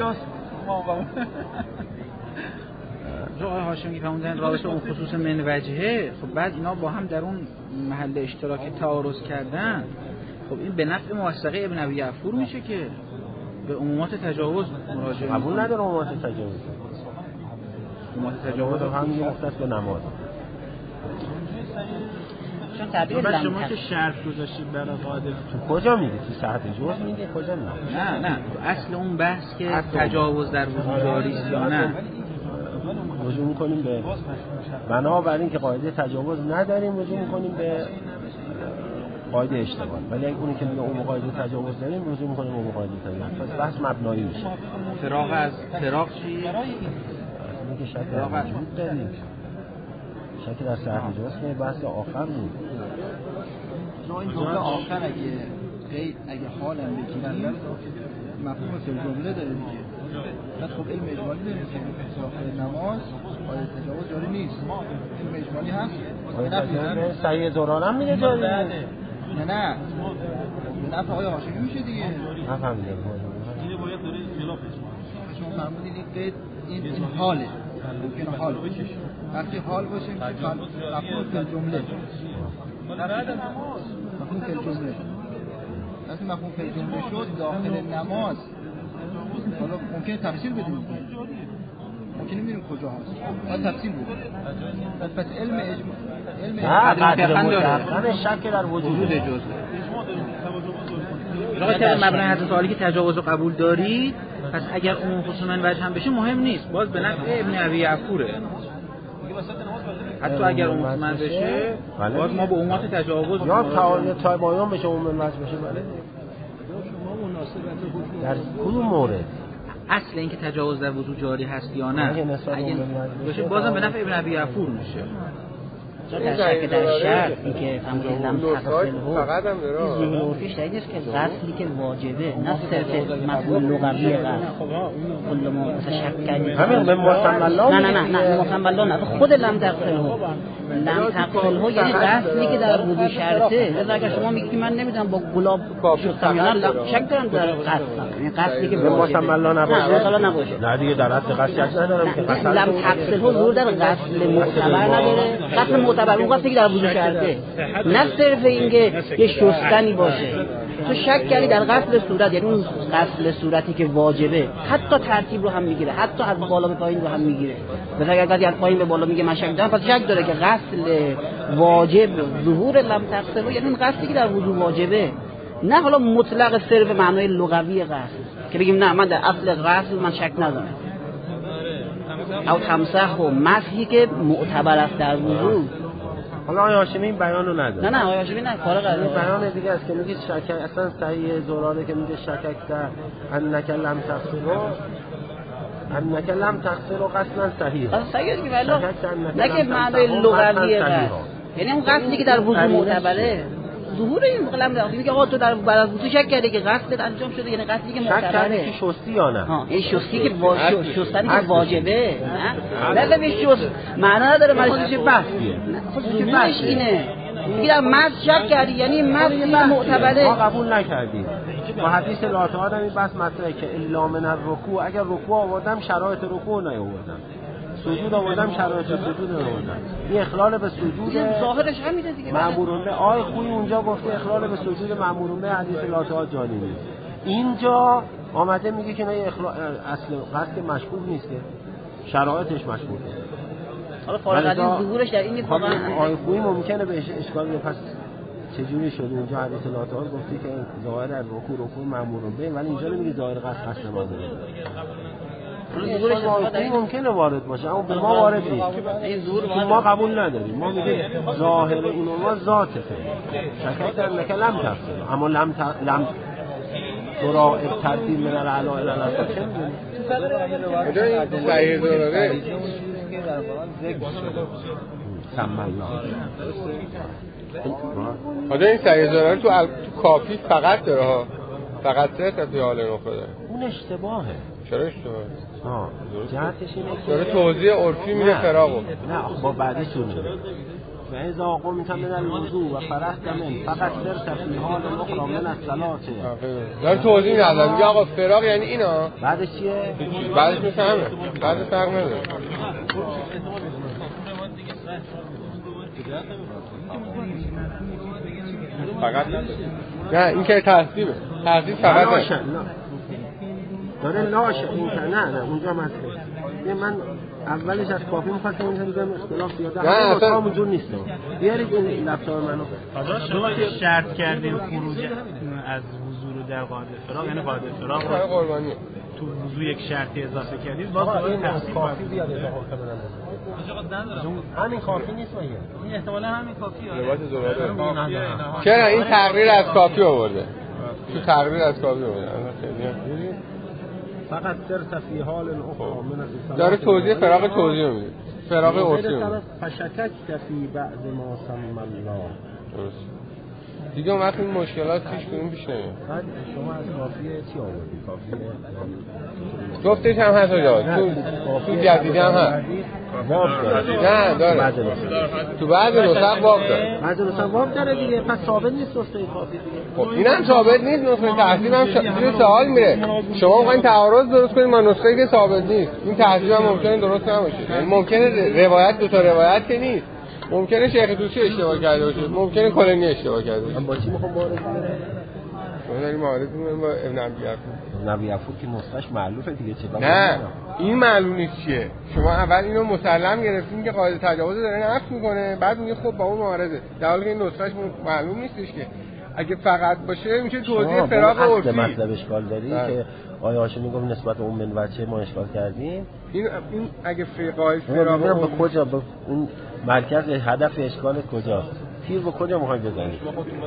جو آقای هاشمی فرمودن رابطه اون خصوص من وجهه. خب بعد اینا با هم در اون محل اشتراک تعارض کردن. خب این به نفع موثقه ابن ابی عفور میشه که به عمومات تجاوز مراجعه قبول نداره. عمومات تجاوز عمومات تجاوز هم یه مختص به نماز چون تعبیر بعد شما که شرط گذاشتید برای قاعده تو کجا میگی؟ تو صحت جوز میگی کجا میگی؟ نه نه تو اصل اون بحث که تجاوز در وجود داری یا نه رجوع میکنیم به بنابراین که قاعده تجاوز نداریم رجوع میکنیم به قاعده اشتغال. ولی اگه اونی که میگه اون قاعده تجاوز داریم رجوع میکنیم اون قاعده تجاوز. پس بحث مبنایی میشه. فراغ از فراغ چی؟ میگه شک در وجود داریم. شک در صحت جوز که بحث آخر بود. نه این جمله آخر اگه قید اگه حالم بگیرن مفهوم فی جمله داره دیگه. بعد خب علم اجمالی داریم که داخل نماز قاعده تجاوز جاری نیست. علم اجمالی هست. قاعده صحیح زرارم میگه جاری نیست. نه نه. به نفع آقای هاشمی میشه دیگه. نفهمیدم. اینو باید داره خلاف شما فرمودید این قید این این حاله. ممکنه حال باشه. وقتی حال باشه میشه مفهوم فی جمله. مفهوم فی جمله. وقتی مفهوم فی جمله شد داخل نماز حالا ممکنه تفسیر بدیم ممکنه میریم کجا هست بعد تفصیل بود پس علم اجماع علم قدر متحقق شک در وجود جزء راجع به مبنای حد سوالی که تجاوز و قبول دارید پس اگر اون خصوصا وجه هم بشه مهم نیست باز به نفع ابن ابی یعفوره حتی اگر اون مطمئن بشه باز ما به امات تجاوز یا تعالی تایبایان بشه اون منوج بشه بله در کدوم مورد اصل اینکه تجاوز در وضو جاری هست یا نه اگه باشه بازم به نفع ابن ابی یعفور میشه در شک در شرطی که فرمودید لم تحصل هو این ظهورفیش در اینست که غسلی که واجبه نه صرف مفهوم لغوی غسل کل ما مثلا شک کردیم همین به مسملا نه نه نه نه مسملا نه خود لم تحصل هو لم تحصل هو یعنی غسلی که در وضو شرطه لذا اگر شما میگید من نمیدونم با گلاب شستم یا نه شک دارم در غسل یعنی غسلی که واجبه مسملا نباشه نه مسملا نباشه نه دیگه در حد غسل شک ندارم که غسل لم تحصل هو ظهور در غسل معتبر نداره غسل معتبر اون غسلی که در وضو شرطه نه صرف اینکه یه شستنی باشه تو شک کردی در غسل صورت یعنی اون غسل صورتی که واجبه حتی ترتیب رو هم میگیره حتی از بالا به پایین رو هم میگیره مثلا اگر از پایین به بالا میگه من شک دارم پس شک داره که غسل واجب ظهور لم تغسل یعنی اون غسلی که در وضو واجبه نه حالا مطلق صرف معنای لغوی غسل که بگیم نه من در اصل غسل من شک ندارم او تمسح و مسحی که معتبر است در وضو. حالا آقای هاشمی این بیانو نداره. نه نه آقای هاشمی نه فارغ از این بیان دیگه است که میگه شک اصلا صحیح زراده که میگه شکک در انک لم تغسل انک لم تغسل و غسلا صحیح اصلا صحیح دیگه والا نه که معنای لغوی غسل یعنی اون غسلی که در وضو معتبره ظهور این قلم داره میگه آقا تو در بعد از وضو شک کردی که غسل انجام شده یعنی غسلی که معتبره شک کردی که شستی یا نه ها این شستی که وا... شستنی که واجبه نه نه به شست معنا نداره معنیش بحثیه خودش بحث اینه میگه در مز شک کردی یعنی مز معتبره ما قبول نکردیم با حدیث لاته آدم این بحث مطرحه که الا من الرکوع اگر رکوع آوردم شرایط رکوع نیاوردم سجود آوردم شرایط سجود آوردم این اخلال به سجود ظاهرش همینه دیگه مأمورون به آی خوی اونجا گفته اخلال به سجود مأمورون به حدیث لاته جانی نیست اینجا آمده میگه که نه اخلال اصل قصد مشکوک نیست که شرایطش مشکوکه حالا فارغ از این ظهورش در این واقعا آی خوی ممکنه بهش اشکال بیاد پس چجوری شد اونجا حدیث لاته گفته که ظاهر رکوع رکوع مأمورون به ولی اینجا نمیگه ظاهر قصد قصد مأمورون این ممکنه وارد باشه اما به ما وارد نیست این ما قبول نداریم ما میگیم ظاهر این ما ذات فعل شکل در نکه لم تفصیل اما لم ت... لم سراغ ترتیب من العلا الى الاسفل چه میدونیم این صحیح داره سمالله حالا این صحیح داره تو ال... تو کافی فقط داره ها فقط سه تا حال نخبه داره اون اشتباهه چرا اشتباهه؟ ها جهتش اینه که داره توضیح عرفی میده فراغو نه با بعدش رو میده و اذا قمت من الوضوء و فرحت من فقط صرت فی حال اخرى من الصلاه داره توضیح میده میگه آقا فراغ یعنی اینا بعدش چیه؟ بعدش میفهمه بعدش فرق نداره فقط نه این که تصدیبه تصدیب فقط نه داره لاش این نه نه اونجا مسئله من اولش از کافی می‌خواستم اونجا میگم اختلاف زیاده نه اصلا اونجور نیست بیارید این لپتاپ منو حالا شما که شرط کردیم خروج از وضو رو در قاعده فراغ یعنی قاعده فراغ قربانی تو وضو یک شرطی اضافه کردید باز این کافی بیاد اضافه کنم همین کافی نیست مگه این احتمالاً همین کافیه روایت زراده چرا این تقریر از کافی آورده تو تقریر از کافی آورده فقط صرت فی حال اخرى من الصلاه داره توضیح فراغ توضیح میده فراغ عرفی میده فشکک فی بعض ما سم الله درست دیگه اون وقت این مشکلات پیش کنیم پیش نمیاد بعد شما از کافیه چی آوردی کافیه جفتش هم هست آجا تو تو جدیدی هم هست واب داره نه داره تو بعض نسخ واب داره بعض نسخ واب داره دیگه پس ثابت نیست نسخه کافی دیگه خب اینم ثابت نیست نسخه تحصیل هم زیر سوال میره شما میخواین تعارض درست کنید ما نسخه‌ای که ثابت نیست این تحصیل هم ممکنه درست نباشه یعنی ممکنه روایت دو تا روایت که نیست ممکنه شیخ دوسی اشتباه کرده باشه ممکنه کلینی اشتباه کرده باشه من با چی میخوام وارد شما داری معارض می‌کنید با ابن ابی عفور. ابن ابی عفور که نسخش معلوفه دیگه چه نه این معلوم نیست چیه. شما اول اینو مسلم گرفتین که قاعده تجاوز داره نفی میکنه، بعد میگه خب با اون معارضه، در حالی که این نسخش معلوم نیستش که. اگه فقط باشه میشه توضیح فراغ عرفی. اصل مطلب اشکال داری که آقای هاشمی گفت نسبت اون من بچه ما اشکال کردیم. این این اگه فقای فراغ به کجا به اون مرکز هدف اشکال کجاست؟ تیر به کجا میخوای بزنید؟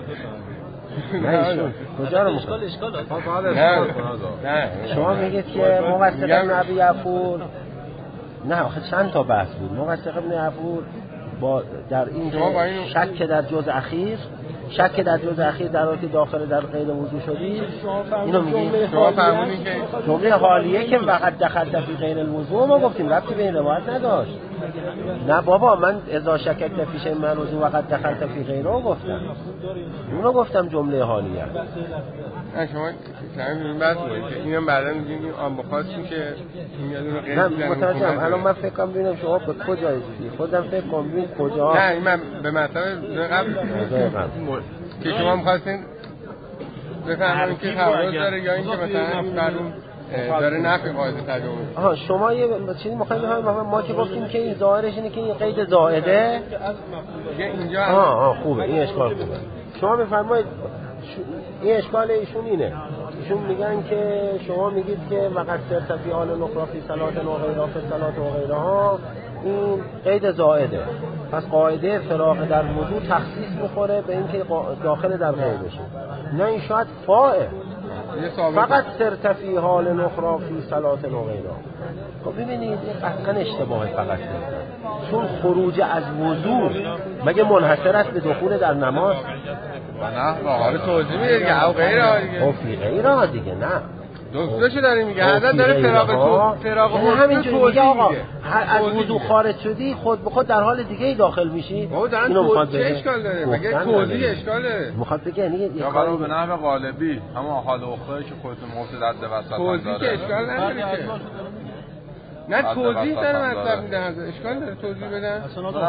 نه کجا رو اشکال اشکال نه شما میگید که موثق ابن ابی عفور نه آخه چند تا بحث بود. موثق ابن عفور با در این شک در جزء اخیر شک در جزء اخیر در حالی که داخل در غیر وضو شدی اینو میگید شما فهمونید که جمله حالیه که وقت دخلت فی غیر الوضو ما گفتیم ربطی به این روایت نداشت. نه بابا من اذا شککت فی شیء من وضو وقت دخلت فی غیره گفتم، اونو گفتم جمله حالیه. نه شما همین بحث بود که اینم بعدا میگیم این آن بخواستیم که این یه دونه غیر نه متوجهم. الان من فکر کنم ببینم شما به کجا هستی، خودم فکر کنم ببین کجا. نه این من به مطلب قبل که شما می‌خواستین بفهمید که تعارض داره یا اینکه مثلا این معلوم داره نفی قاعده تجاوز. آها شما یه چیزی می‌خواید بفهمید ما که گفتیم که این ظاهرش اینه که این قید زائده اینجا آها آها خوبه این اشکال خوبه. شما بفرمایید این اشکال ایشون اینه، ایشون میگن که شما میگید که وقت سرتفی حال نقرا فی صلات و غیرها فی صلات و غیرها این قید زائده، پس قاعده فراغ در وضو تخصیص میخوره به اینکه داخل در غیر بشه. نه این شاید فاعل فقط سرتفی حال نقرا فی صلات و غیرها. خب ببینید این قطعا اشتباه فقط چون خروج از وضو مگه منحصر است به دخول در نماز؟ نه واقعا توضیح میده دیگه او غیره دیگه او فی غیره دیگه نه دوستاشو داره میگه حضرت داره فراغ تو فراغ همینجوری میگه آقا از وضو خارج شدی خود به خود در حال دیگه ای داخل میشی. بابا دارن توضیح اشکال داره مگه توضیح اشکال داره میخواد بگه یعنی یا قرار به نحو غالبی همون حال اخره که خودتون مفسد در وسط توضیح که اشکال نداره که نه توضیح داره مطلب میده حضرت اشکال داره توضیح بدن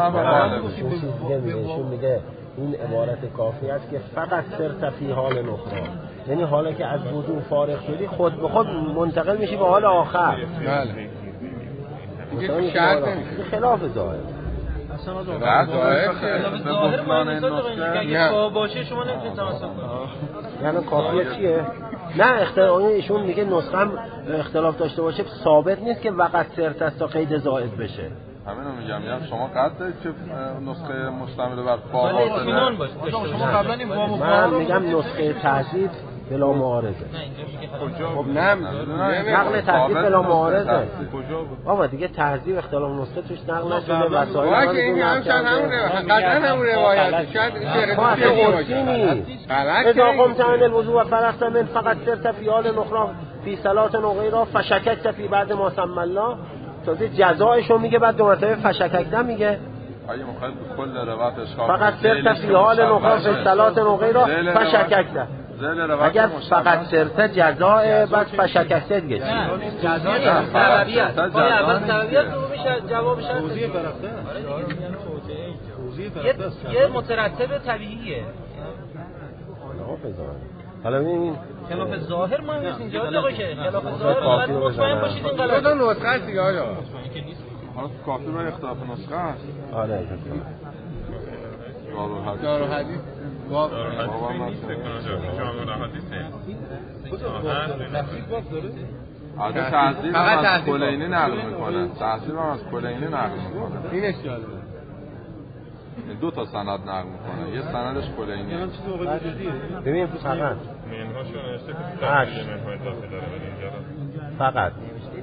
اصلا میگه این عبارت کافی است که فقط سرتفی حال نخرا، یعنی حالا که از وضو فارغ شدی خود به خود منتقل میشی به حال آخر. بله دیگه شرط نمیشه خلاف ظاهر. اصلا ظاهر ظاهر معنی نسخه اگه باشه شما نمیتونید تمسک کنید. یعنی کافیه چیه؟ نه اختلاف ایشون میگه نسخه هم اختلاف داشته باشه ثابت نیست که وقت سرت است تا قید زائد بشه. همینو میگم میگم شما قصد دارید که نسخه مشتمل بر فا اطمینان باشه. شما قبلا این وام و من میگم نسخه تهذیب بلا معارضه. خب نه نقل تهذیب بلا معارضه. بابا دیگه تهذیب اختلاف نسخه توش نقل نشده وسایل ما که این هم چند همون قطعا همون روایت شاید غلطی نیست. اذا قمت عن الوضوء و فرغت من فقط سرت فی حال نخرا فی صلات و غیرها فشککت فی بعد ما سمی الله. تازه جزایشو میگه بعد دو مرتبه فشکک نمیگه. اگه مخالف کل روایت اشکال فقط سرت فی حال نخرا فی صلات و غیرها فشکک. اگر فقط سرت جزاء بعد فشکک دیگه چی؟ جزاء سببیت. اول سببیت رو میشه جوابش توضیح برفته. توضیح برفته. یه مترتب طبیعیه. حالا ببین خلاف ظاهر ما نیست اینجا آقا که خلاف ظاهر بعد مطمئن باشید این غلطه. خود نسخه است دیگه آیا حالا کافی برای اختلاف نسخه است. آره دار و حدیث باب نیست جامع حدیث آده تحضیب هم از کلینی نقل میکنن تحضیب هم از کلینی نقل میکنن این اشکاله دو تا سند نقل میکنه یه سندش کلینی ببین فقط فقط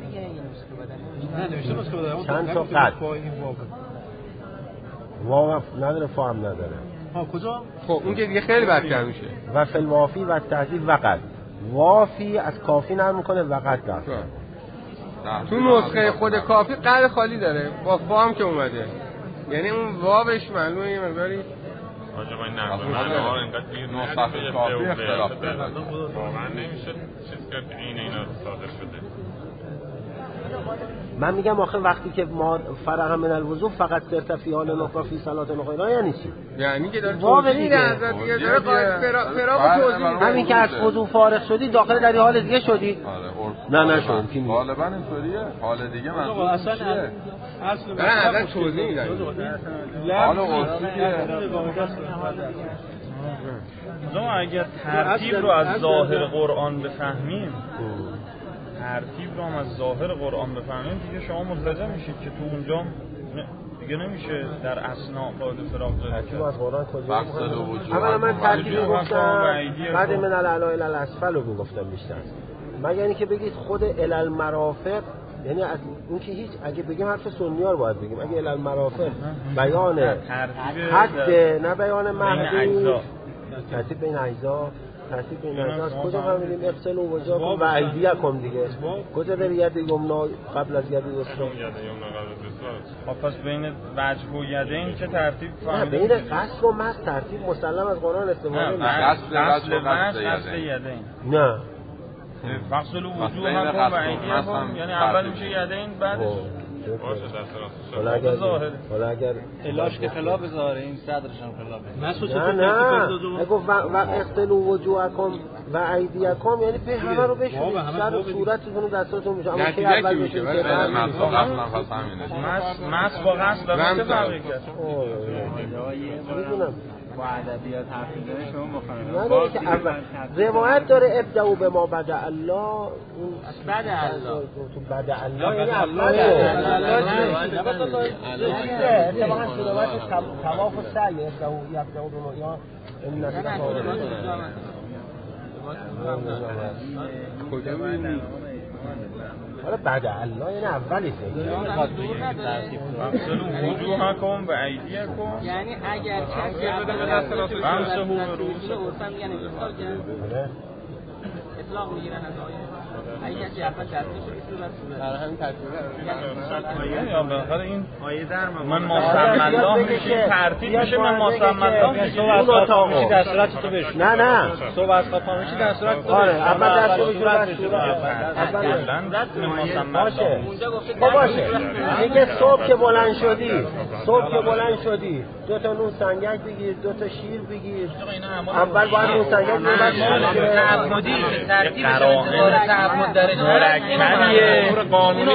چند تا قد واو نداره فا هم نداره. ها کجا؟ خب اون که دیگه خیلی بدتر میشه. و فی الوافی و تهذیب وقت وافی از کافی نرم میکنه وقت داره. تو نسخه خود کافی قد خالی داره با فا هم که اومده یعنی اون واوش معلومه یه مقداری آجا من نقل ها اینقدر نسخه کافی اختلاف داره واقعا نمیشه چیز کرد این اینا صادر شده من میگم آخه وقتی که ما فرغ من الوضو فقط صرف فی حال نفا فی صلات و غیره یعنی چی؟ یعنی که داره توضیح میده حضرت دیگه داره فراغ توضیح میده. همین که از وضو فارغ شدی داخل در حال دیگه شدی؟ آره نه نشد کی میگه؟ غالبا اینطوریه. حال دیگه منظور اصلا چیه؟ اصل نه حضرت توضیح میده. حال عرفیه. ما اگر ترتیب رو از ظاهر قرآن بفهمیم ترتیب رو هم از ظاهر قرآن بفهمیم دیگه شما ملزم میشید که تو اونجا دیگه نمیشه در اثناء قاعده فراغ زده ترتیب از قرآن کجا مقصد و وجود. اولا من ترتیب گفتم بعد من الاعلی الی الاسفل رو گفتم بیشتر. مگر اینکه بگید خود الی المرافق، یعنی از اون که هیچ اگه بگیم حرف سنی‌ها رو باید بگیم. اگه الی المرافق بیان حد نه بیان محدود، ترتیب بین اجزا، ترتیب بین اجزا از کجا فهمیدیم؟ اغسلوا وجوهکم و ایدیکم دیگه. کجا داره ید یمنا قبل از ید یسرا؟ خب پس بین وجه و یدین چه ترتیب فهمیدیم؟ بین قصد و مس ترتیب مسلم از قرآن استفاده نه قصد وجه و قصد یدین. نه فغسلوا وجوهکم و ایدیکم یعنی اول میشه یدین بعدش حالا اگر حالا اگر الاش که خلاف ظاهره این صدرش هم خلافه. نه نه گفت و اغسلوا وجوهکم و ایدیکم یعنی به همه رو بشورید، سر و صورتتون و دستاتون میشه. اما که اول میشه که مس با قصد نفس همینه. مس با قصد چه فرقی کرد؟ میدونم با ادبیات حرف میزنه شما مخالفت. نه که اول روایت داره ابدأوا بما بدأ الله، اون بدأ الله تو بدأ الله یعنی اول اتفاقا روایت تواف و سعی ابدأوا یبدأوا بما یا ان کجا می‌بینی؟ حالا بدأ الله یعنی اولی وجوهکم و ایدیکم یعنی اگر کسی خمسه و روز اطلاق میگیرن از آیه اگه کسی اول دستش رو بس برای همین ترتیبه یا بالاخره این آیه در من مصمم میشه ترتیب میشه من مصمم میشه اون اتاق میشه در صورت تو بش نه نه صبح از خواب میشه در صورت تو آره اول دست رو بشور اصلا دست مصمم باشه خب باشه میگه صبح که بلند شدی صبح که بلند شدی دو تا نون سنگک بگیر دو تا شیر بگیر اول باید نون سنگک بگیر تعبدی ترتیب تعبد درجه مرکبیه امور قانونی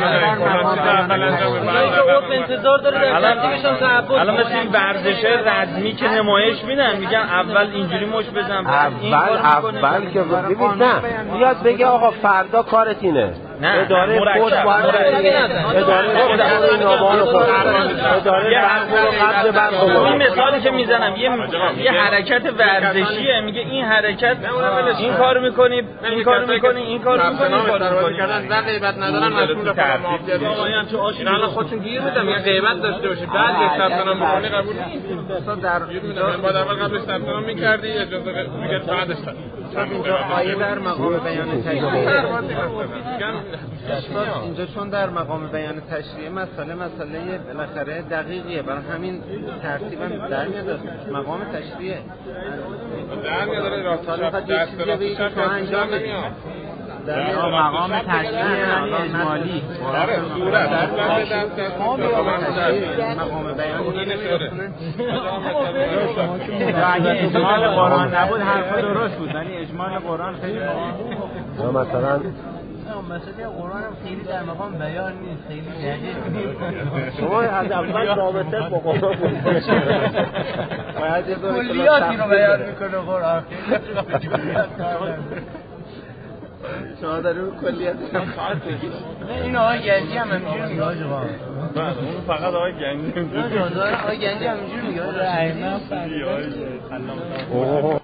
انتظار داره در ترتیبش هم تعبد. الان مثل این ورزش رزمی که نمایش میدن میگن اول اینجوری مش بزن اول اول که ببین نه بیاد بگه آقا فردا کارت اینه اداره پست باید اداره خدمات نابان و پست اداره برق و قبض برق. این مثالی که میزنم یه یه حرکت ورزشیه میگه این حرکت این کارو میکنی این کارو میکنی این کارو میکنی این کارو میکنی کردن زن غیبت ندارن مسئول مافیا آقایان تو آشین الان خودتون گیر میدم یه غیبت داشته باشی بعد یک ثبت نام بکنی قبول نیست. اصلا در بعد اول قبلش ثبت نام میکردی اجازه میگه بعدش اینجا آیه در مقام بیان تشریع اینجا چون در مقام بیان تشریع مسئله مسئله بالاخره دقیقیه برای همین ترتیبم در میاد مقام تشریع در میاد راست چپ دست راست چپ انجام نمیاد در مقام تشریع یعنی اجمالی آره صورت مقام بیان اگه اجمال قرآن نبود حرف درست بود ولی اجمال قرآن خیلی یا مثلا مسئله قرآن هم خیلی در مقام بیان نیست خیلی دقیق شما از اول رابطه با قرآن باید کلیاتی رو بیان میکنه قرآن شما در اون کلیت این آقای گنجی هم همینجور میگه آقای جوان اون فقط آقای گنجی آقای گنجی همینجور میگه